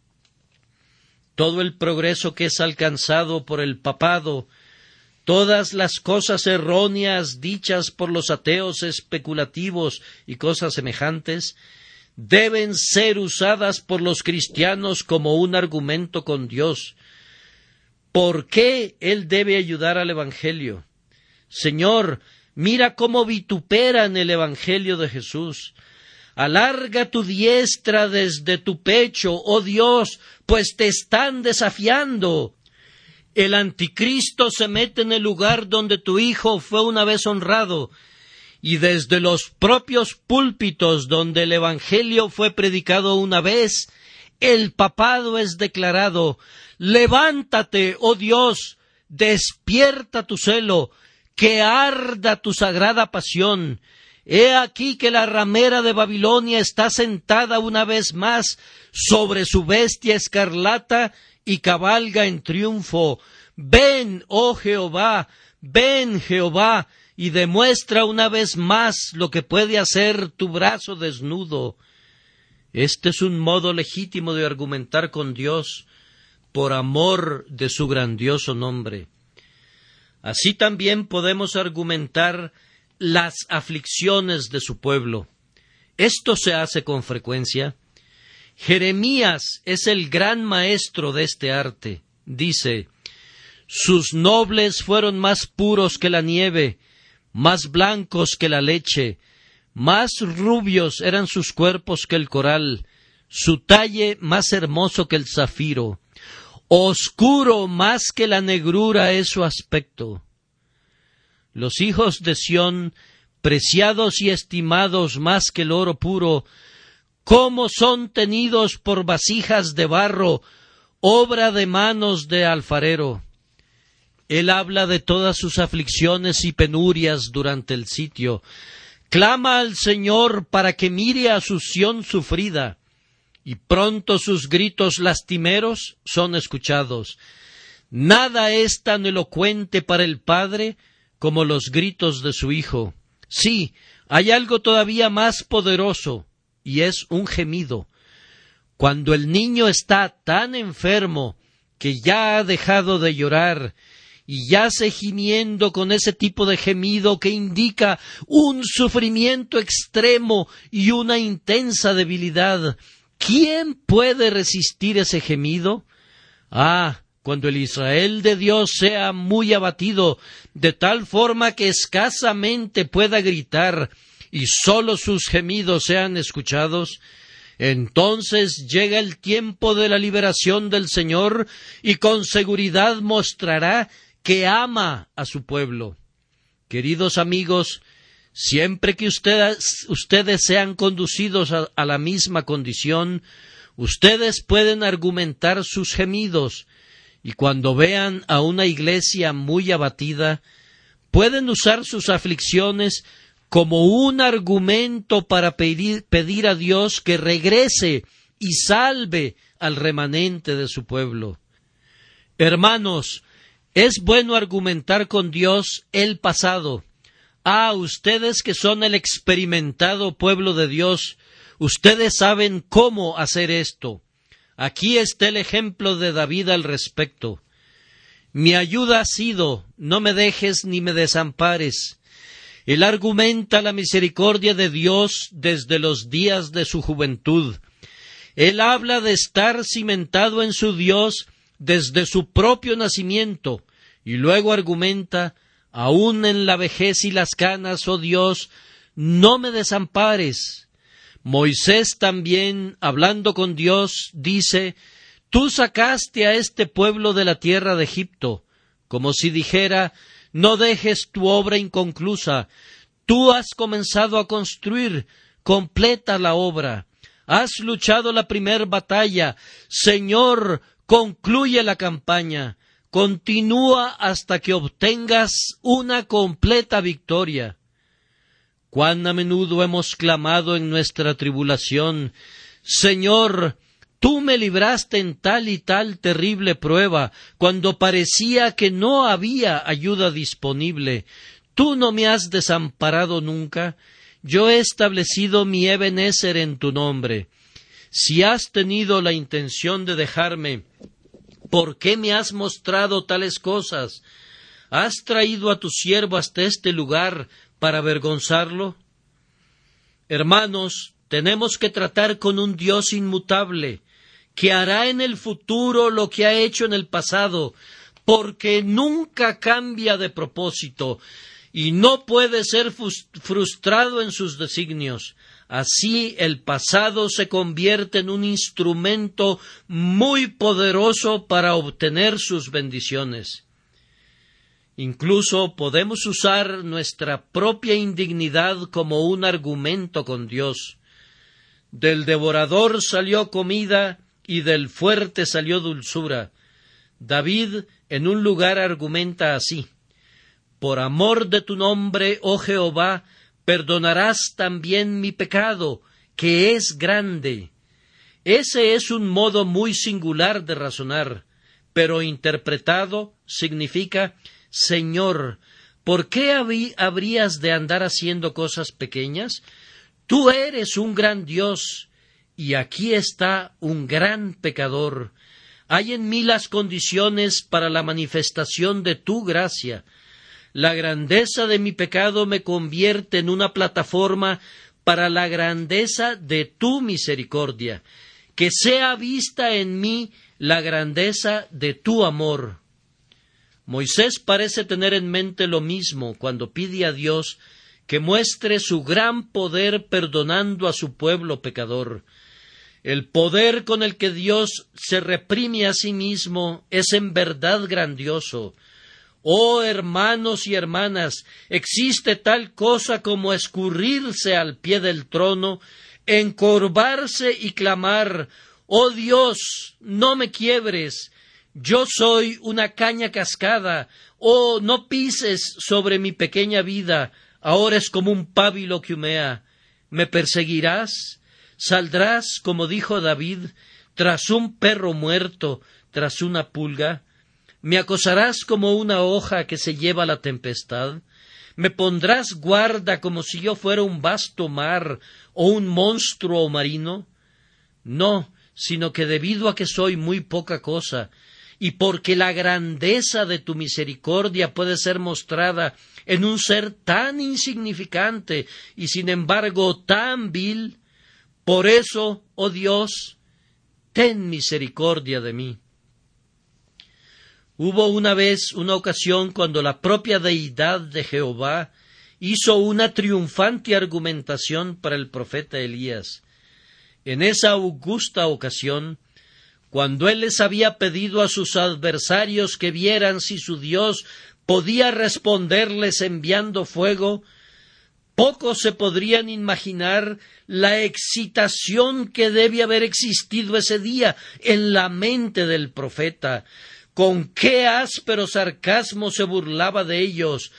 Todo el progreso que es alcanzado por el papado, todas las cosas erróneas dichas por los ateos especulativos y cosas semejantes, deben ser usadas por los cristianos como un argumento con Dios. ¿Por qué Él debe ayudar al Evangelio? Señor, mira cómo vituperan el Evangelio de Jesús. Alarga tu diestra desde tu pecho, oh Dios, pues te están desafiando. El anticristo se mete en el lugar donde tu Hijo fue una vez honrado, y desde los propios púlpitos donde el Evangelio fue predicado una vez, el papado es declarado: levántate, oh Dios, despierta tu celo, que arda tu sagrada pasión. He aquí que la ramera de Babilonia está sentada una vez más sobre su bestia escarlata y cabalga en triunfo. Ven, oh Jehová, ven, Jehová, y demuestra una vez más lo que puede hacer tu brazo desnudo. Este es un modo legítimo de argumentar con Dios por amor de su grandioso nombre. Así también podemos argumentar las aflicciones de su pueblo. Esto se hace con frecuencia. Jeremías es el gran maestro de este arte. Dice: sus nobles fueron más puros que la nieve, más blancos que la leche, más rubios eran sus cuerpos que el coral, su talle más hermoso que el zafiro, oscuro más que la negrura es su aspecto. Los hijos de Sión, preciados y estimados más que el oro puro, cómo son tenidos por vasijas de barro, obra de manos de alfarero. Él habla de todas sus aflicciones y penurias durante el sitio. Clama al Señor para que mire a su Sión sufrida, y pronto sus gritos lastimeros son escuchados. Nada es tan elocuente para el Padre como los gritos de su Hijo. Sí, hay algo todavía más poderoso, y es un gemido. Cuando el niño está tan enfermo que ya ha dejado de llorar y yace gimiendo con ese tipo de gemido que indica un sufrimiento extremo y una intensa debilidad, ¿quién puede resistir ese gemido? cuando el Israel de Dios sea muy abatido, de tal forma que escasamente pueda gritar y sólo sus gemidos sean escuchados, entonces llega el tiempo de la liberación del Señor y con seguridad mostrará que ama a su pueblo. Queridos amigos, siempre que ustedes sean conducidos a la misma condición, ustedes pueden argumentar sus gemidos, y cuando vean a una iglesia muy abatida, pueden usar sus aflicciones como un argumento para pedir a Dios que regrese y salve al remanente de su pueblo. Hermanos, es bueno argumentar con Dios el pasado. Ustedes que son el experimentado pueblo de Dios, ustedes saben cómo hacer esto. Aquí está el ejemplo de David al respecto. Mi ayuda ha sido, no me dejes ni me desampares. Él argumenta la misericordia de Dios desde los días de su juventud. Él habla de estar cimentado en su Dios desde su propio nacimiento, y luego argumenta, aún en la vejez y las canas, oh Dios, no me desampares. Moisés también, hablando con Dios, dice, tú sacaste a este pueblo de la tierra de Egipto, como si dijera, no dejes tu obra inconclusa, tú has comenzado a construir, completa la obra, has luchado la primer batalla, Señor, concluye la campaña, continúa hasta que obtengas una completa victoria. Cuán a menudo hemos clamado en nuestra tribulación, Señor, tú me libraste en tal y tal terrible prueba, cuando parecía que no había ayuda disponible. Tú no me has desamparado nunca. Yo he establecido mi Ebenezer en tu nombre. Si has tenido la intención de dejarme, ¿por qué me has mostrado tales cosas? ¿Has traído a tu siervo hasta este lugar para avergonzarlo? Hermanos, tenemos que tratar con un Dios inmutable, que hará en el futuro lo que ha hecho en el pasado, porque nunca cambia de propósito y no puede ser frustrado en sus designios. Así el pasado se convierte en un instrumento muy poderoso para obtener sus bendiciones. Incluso podemos usar nuestra propia indignidad como un argumento con Dios. Del devorador salió comida y del fuerte salió dulzura. David en un lugar argumenta así: por amor de tu nombre, oh Jehová, perdonarás también mi pecado, que es grande. Ese es un modo muy singular de razonar, pero interpretado significa: Señor, ¿por qué habrías de andar haciendo cosas pequeñas? Tú eres un gran Dios, y aquí está un gran pecador. Hay en mí las condiciones para la manifestación de tu gracia. La grandeza de mi pecado me convierte en una plataforma para la grandeza de tu misericordia. Que sea vista en mí la grandeza de tu amor. Moisés parece tener en mente lo mismo cuando pide a Dios que muestre su gran poder perdonando a su pueblo pecador. El poder con el que Dios se reprime a sí mismo es en verdad grandioso. Oh hermanos y hermanas, existe tal cosa como escurrirse al pie del trono, encorvarse y clamar: oh Dios, no me quiebres, yo soy una caña cascada, oh no pises sobre mi pequeña vida, ahora es como un pábilo que humea. ¿Me perseguirás? ¿Saldrás, como dijo David, tras un perro muerto, tras una pulga? ¿Me acosarás como una hoja que se lleva la tempestad? ¿Me pondrás guarda como si yo fuera un vasto mar o un monstruo marino? No, sino que debido a que soy muy poca cosa, y porque la grandeza de tu misericordia puede ser mostrada en un ser tan insignificante y sin embargo tan vil, por eso, oh Dios, ten misericordia de mí. Hubo una ocasión cuando la propia deidad de Jehová hizo una triunfante argumentación para el profeta Elías. En esa augusta ocasión, cuando él les había pedido a sus adversarios que vieran si su Dios podía responderles enviando fuego, pocos se podrían imaginar la excitación que debe haber existido ese día en la mente del profeta. Con qué áspero sarcasmo se burlaba de ellos.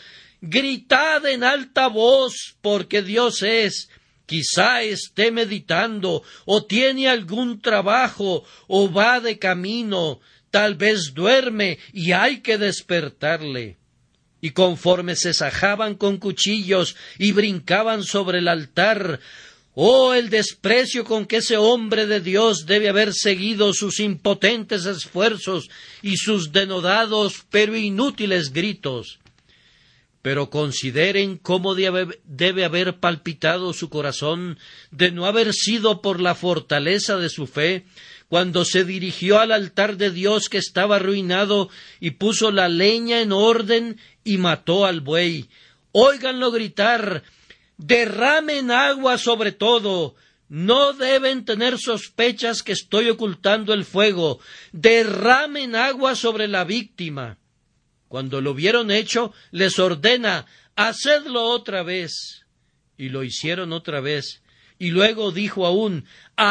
Gritad en alta voz, porque Dios es. Quizá esté meditando, o tiene algún trabajo, o va de camino, tal vez duerme, y hay que despertarle. Y conforme se sajaban con cuchillos y brincaban sobre el altar, ¡oh, el desprecio con que ese hombre de Dios debe haber seguido sus impotentes esfuerzos y sus denodados pero inútiles gritos! Pero consideren cómo debe haber palpitado su corazón de no haber sido por la fortaleza de su fe, cuando se dirigió al altar de Dios que estaba arruinado y puso la leña en orden y mató al buey. Óiganlo gritar: derramen agua sobre todo. No deben tener sospechas que estoy ocultando el fuego. Derramen agua sobre la víctima. Cuando lo vieron hecho, les ordena: hacedlo otra vez. Y lo hicieron otra vez. Y luego dijo aún: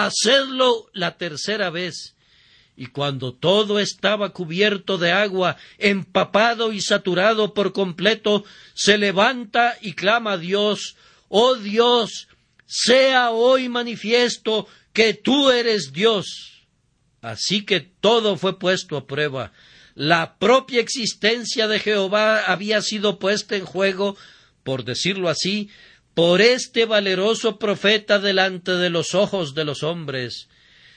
hacedlo la tercera vez. Y cuando todo estaba cubierto de agua, empapado y saturado por completo, se levanta y clama a Dios: oh Dios, sea hoy manifiesto que tú eres Dios. Así que todo fue puesto a prueba. La propia existencia de Jehová había sido puesta en juego, por decirlo así, por este valeroso profeta delante de los ojos de los hombres.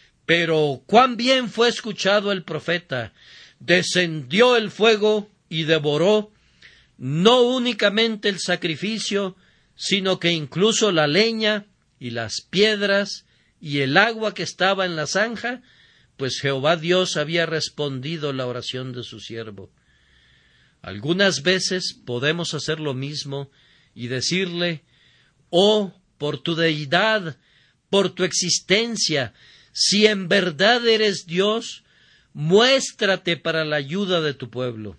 Pero cuán bien fue escuchado el profeta. Descendió el fuego y devoró no únicamente el sacrificio, sino que incluso la leña y las piedras y el agua que estaba en la zanja, pues Jehová Dios había respondido la oración de su siervo. Algunas veces podemos hacer lo mismo y decirle: oh, por tu deidad, por tu existencia, si en verdad eres Dios, muéstrate para la ayuda de tu pueblo.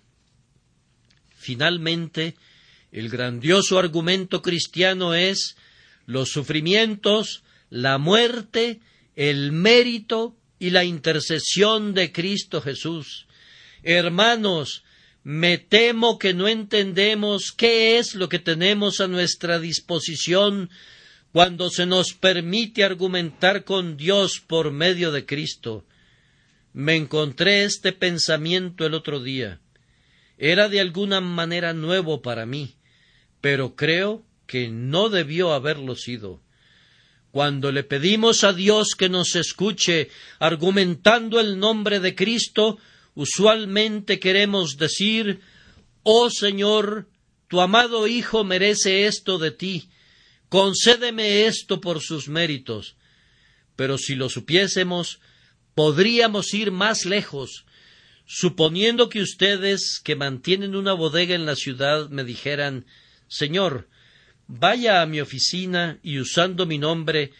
Finalmente, el grandioso argumento cristiano es los sufrimientos, la muerte, el mérito y la intercesión de Cristo Jesús. Hermanos, me temo que no entendemos qué es lo que tenemos a nuestra disposición cuando se nos permite argumentar con Dios por medio de Cristo. Me encontré este pensamiento el otro día. Era de alguna manera nuevo para mí, pero creo que no debió haberlo sido. Cuando le pedimos a Dios que nos escuche argumentando el nombre de Cristo, usualmente queremos decir: oh Señor, tu amado Hijo merece esto de ti, concédeme esto por sus méritos. Pero si lo supiésemos, podríamos ir más lejos. Suponiendo que ustedes, que mantienen una bodega en la ciudad, me dijeran: Señor, vaya a mi oficina y usando mi nombre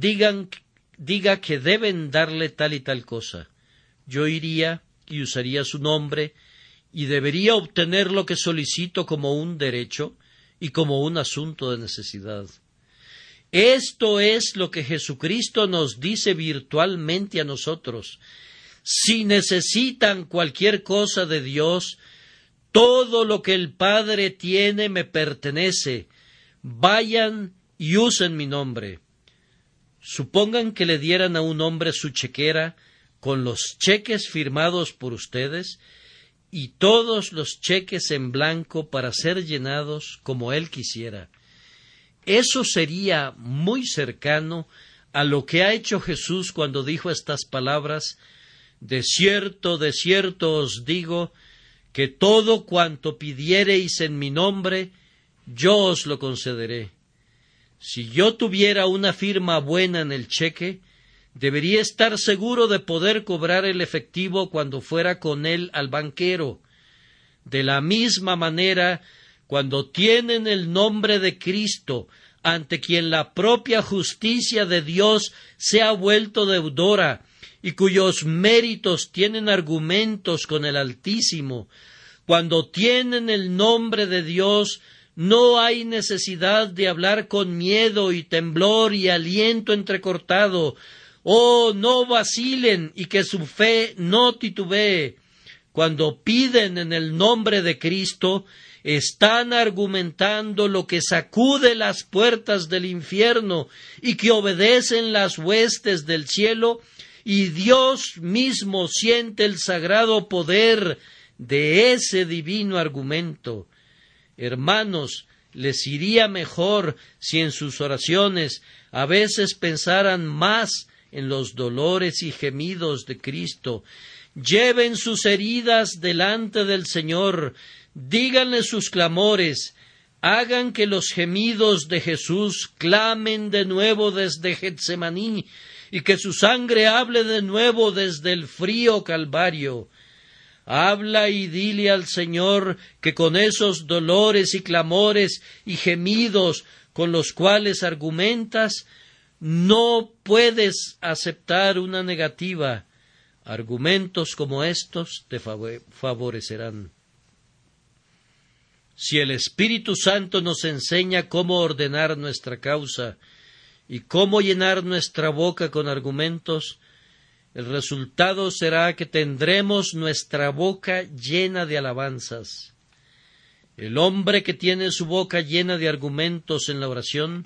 diga que deben darle tal y tal cosa. Yo iría y usaría su nombre y debería obtener lo que solicito como un derecho y como un asunto de necesidad. Esto es lo que Jesucristo nos dice virtualmente a nosotros. Si necesitan cualquier cosa de Dios, todo lo que el Padre tiene me pertenece. Vayan y usen mi nombre. Supongan que le dieran a un hombre su chequera con los cheques firmados por ustedes y todos los cheques en blanco para ser llenados como él quisiera. Eso sería muy cercano a lo que ha hecho Jesús cuando dijo estas palabras: de cierto os digo, que todo cuanto pidiereis en mi nombre, yo os lo concederé. Si yo tuviera una firma buena en el cheque, debería estar seguro de poder cobrar el efectivo cuando fuera con él al banquero. De la misma manera, cuando tienen el nombre de Cristo, ante quien la propia justicia de Dios se ha vuelto deudora, y cuyos méritos tienen argumentos con el Altísimo, cuando tienen el nombre de Dios, no hay necesidad de hablar con miedo y temblor y aliento entrecortado. Oh, no vacilen y que su fe no titubee. Cuando piden en el nombre de Cristo, están argumentando lo que sacude las puertas del infierno y que obedecen las huestes del cielo, y Dios mismo siente el sagrado poder de ese divino argumento. Hermanos, les iría mejor si en sus oraciones a veces pensaran más en los dolores y gemidos de Cristo. Lleven sus heridas delante del Señor, díganle sus clamores, hagan que los gemidos de Jesús clamen de nuevo desde Getsemaní, y que su sangre hable de nuevo desde el frío Calvario. Habla y dile al Señor que con esos dolores y clamores y gemidos con los cuales argumentas, no puedes aceptar una negativa. Argumentos como estos te favorecerán. Si el Espíritu Santo nos enseña cómo ordenar nuestra causa y cómo llenar nuestra boca con argumentos, el resultado será que tendremos nuestra boca llena de alabanzas. El hombre que tiene su boca llena de argumentos en la oración,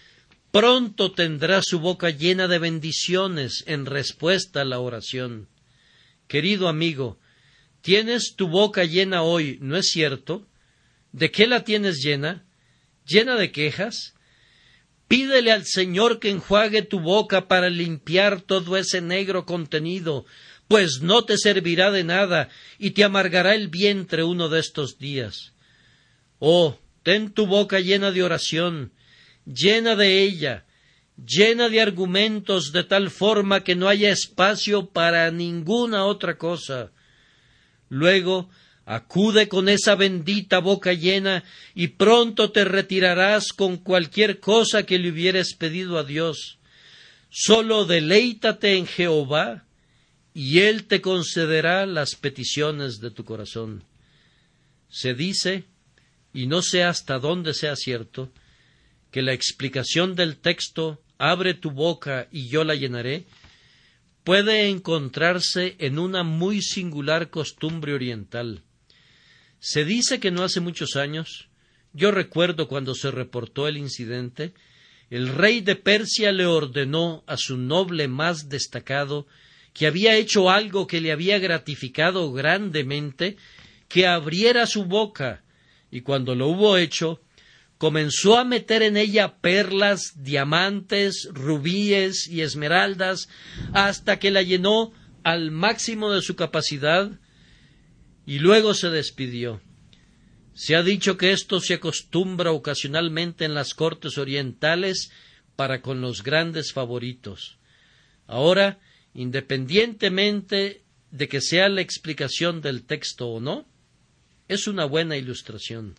pronto tendrá su boca llena de bendiciones en respuesta a la oración. Querido amigo, tienes tu boca llena hoy, ¿no es cierto? ¿De qué la tienes llena? ¿Llena de quejas? Pídele al Señor que enjuague tu boca para limpiar todo ese negro contenido, pues no te servirá de nada y te amargará el vientre uno de estos días. Oh, ten tu boca llena de oración, llena de ella, llena de argumentos de tal forma que no haya espacio para ninguna otra cosa. Luego, acude con esa bendita boca llena y pronto te retirarás con cualquier cosa que le hubieras pedido a Dios. Solo deleítate en Jehová y Él te concederá las peticiones de tu corazón. Se dice, y no sé hasta dónde sea cierto, que la explicación del texto «abre tu boca y yo la llenaré» puede encontrarse en una muy singular costumbre oriental. Se dice que no hace muchos años, yo recuerdo cuando se reportó el incidente, el rey de Persia le ordenó a su noble más destacado, que había hecho algo que le había gratificado grandemente, que abriera su boca, y cuando lo hubo hecho, comenzó a meter en ella perlas, diamantes, rubíes y esmeraldas, hasta que la llenó al máximo de su capacidad, y luego se despidió. Se ha dicho que esto se acostumbra ocasionalmente en las cortes orientales para con los grandes favoritos. Ahora, independientemente de que sea la explicación del texto o no, es una buena ilustración.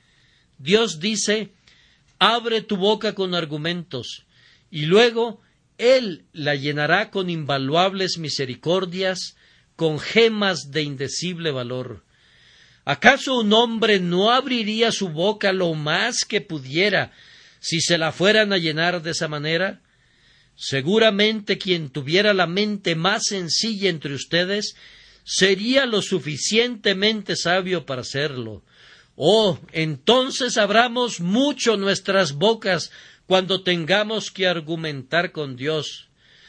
Dios dice, abre tu boca con argumentos, y luego Él la llenará con invaluables misericordias, con gemas de indecible valor. ¿Acaso un hombre no abriría su boca lo más que pudiera si se la fueran a llenar de esa manera? Seguramente quien tuviera la mente más sencilla entre ustedes sería lo suficientemente sabio para hacerlo. Oh, entonces abramos mucho nuestras bocas cuando tengamos que argumentar con Dios.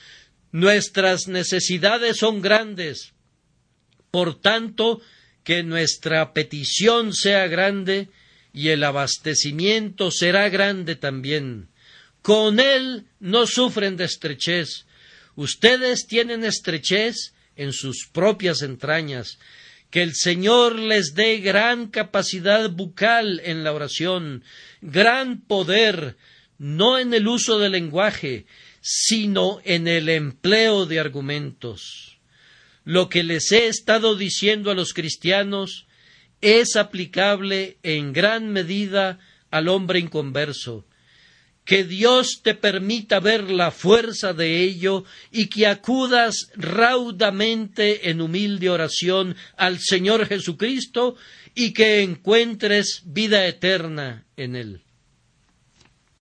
Nuestras necesidades son grandes, por tanto, que nuestra petición sea grande y el abastecimiento será grande también. Con Él no sufren de estrechez. Ustedes tienen estrechez en sus propias entrañas. Que el Señor les dé gran capacidad bucal en la oración, gran poder, no en el uso del lenguaje, sino en el empleo de argumentos. Lo que les he estado diciendo a los cristianos es aplicable en gran medida al hombre inconverso. Que Dios te permita ver la fuerza de ello y que acudas raudamente en humilde oración al Señor Jesucristo y que encuentres vida eterna en Él.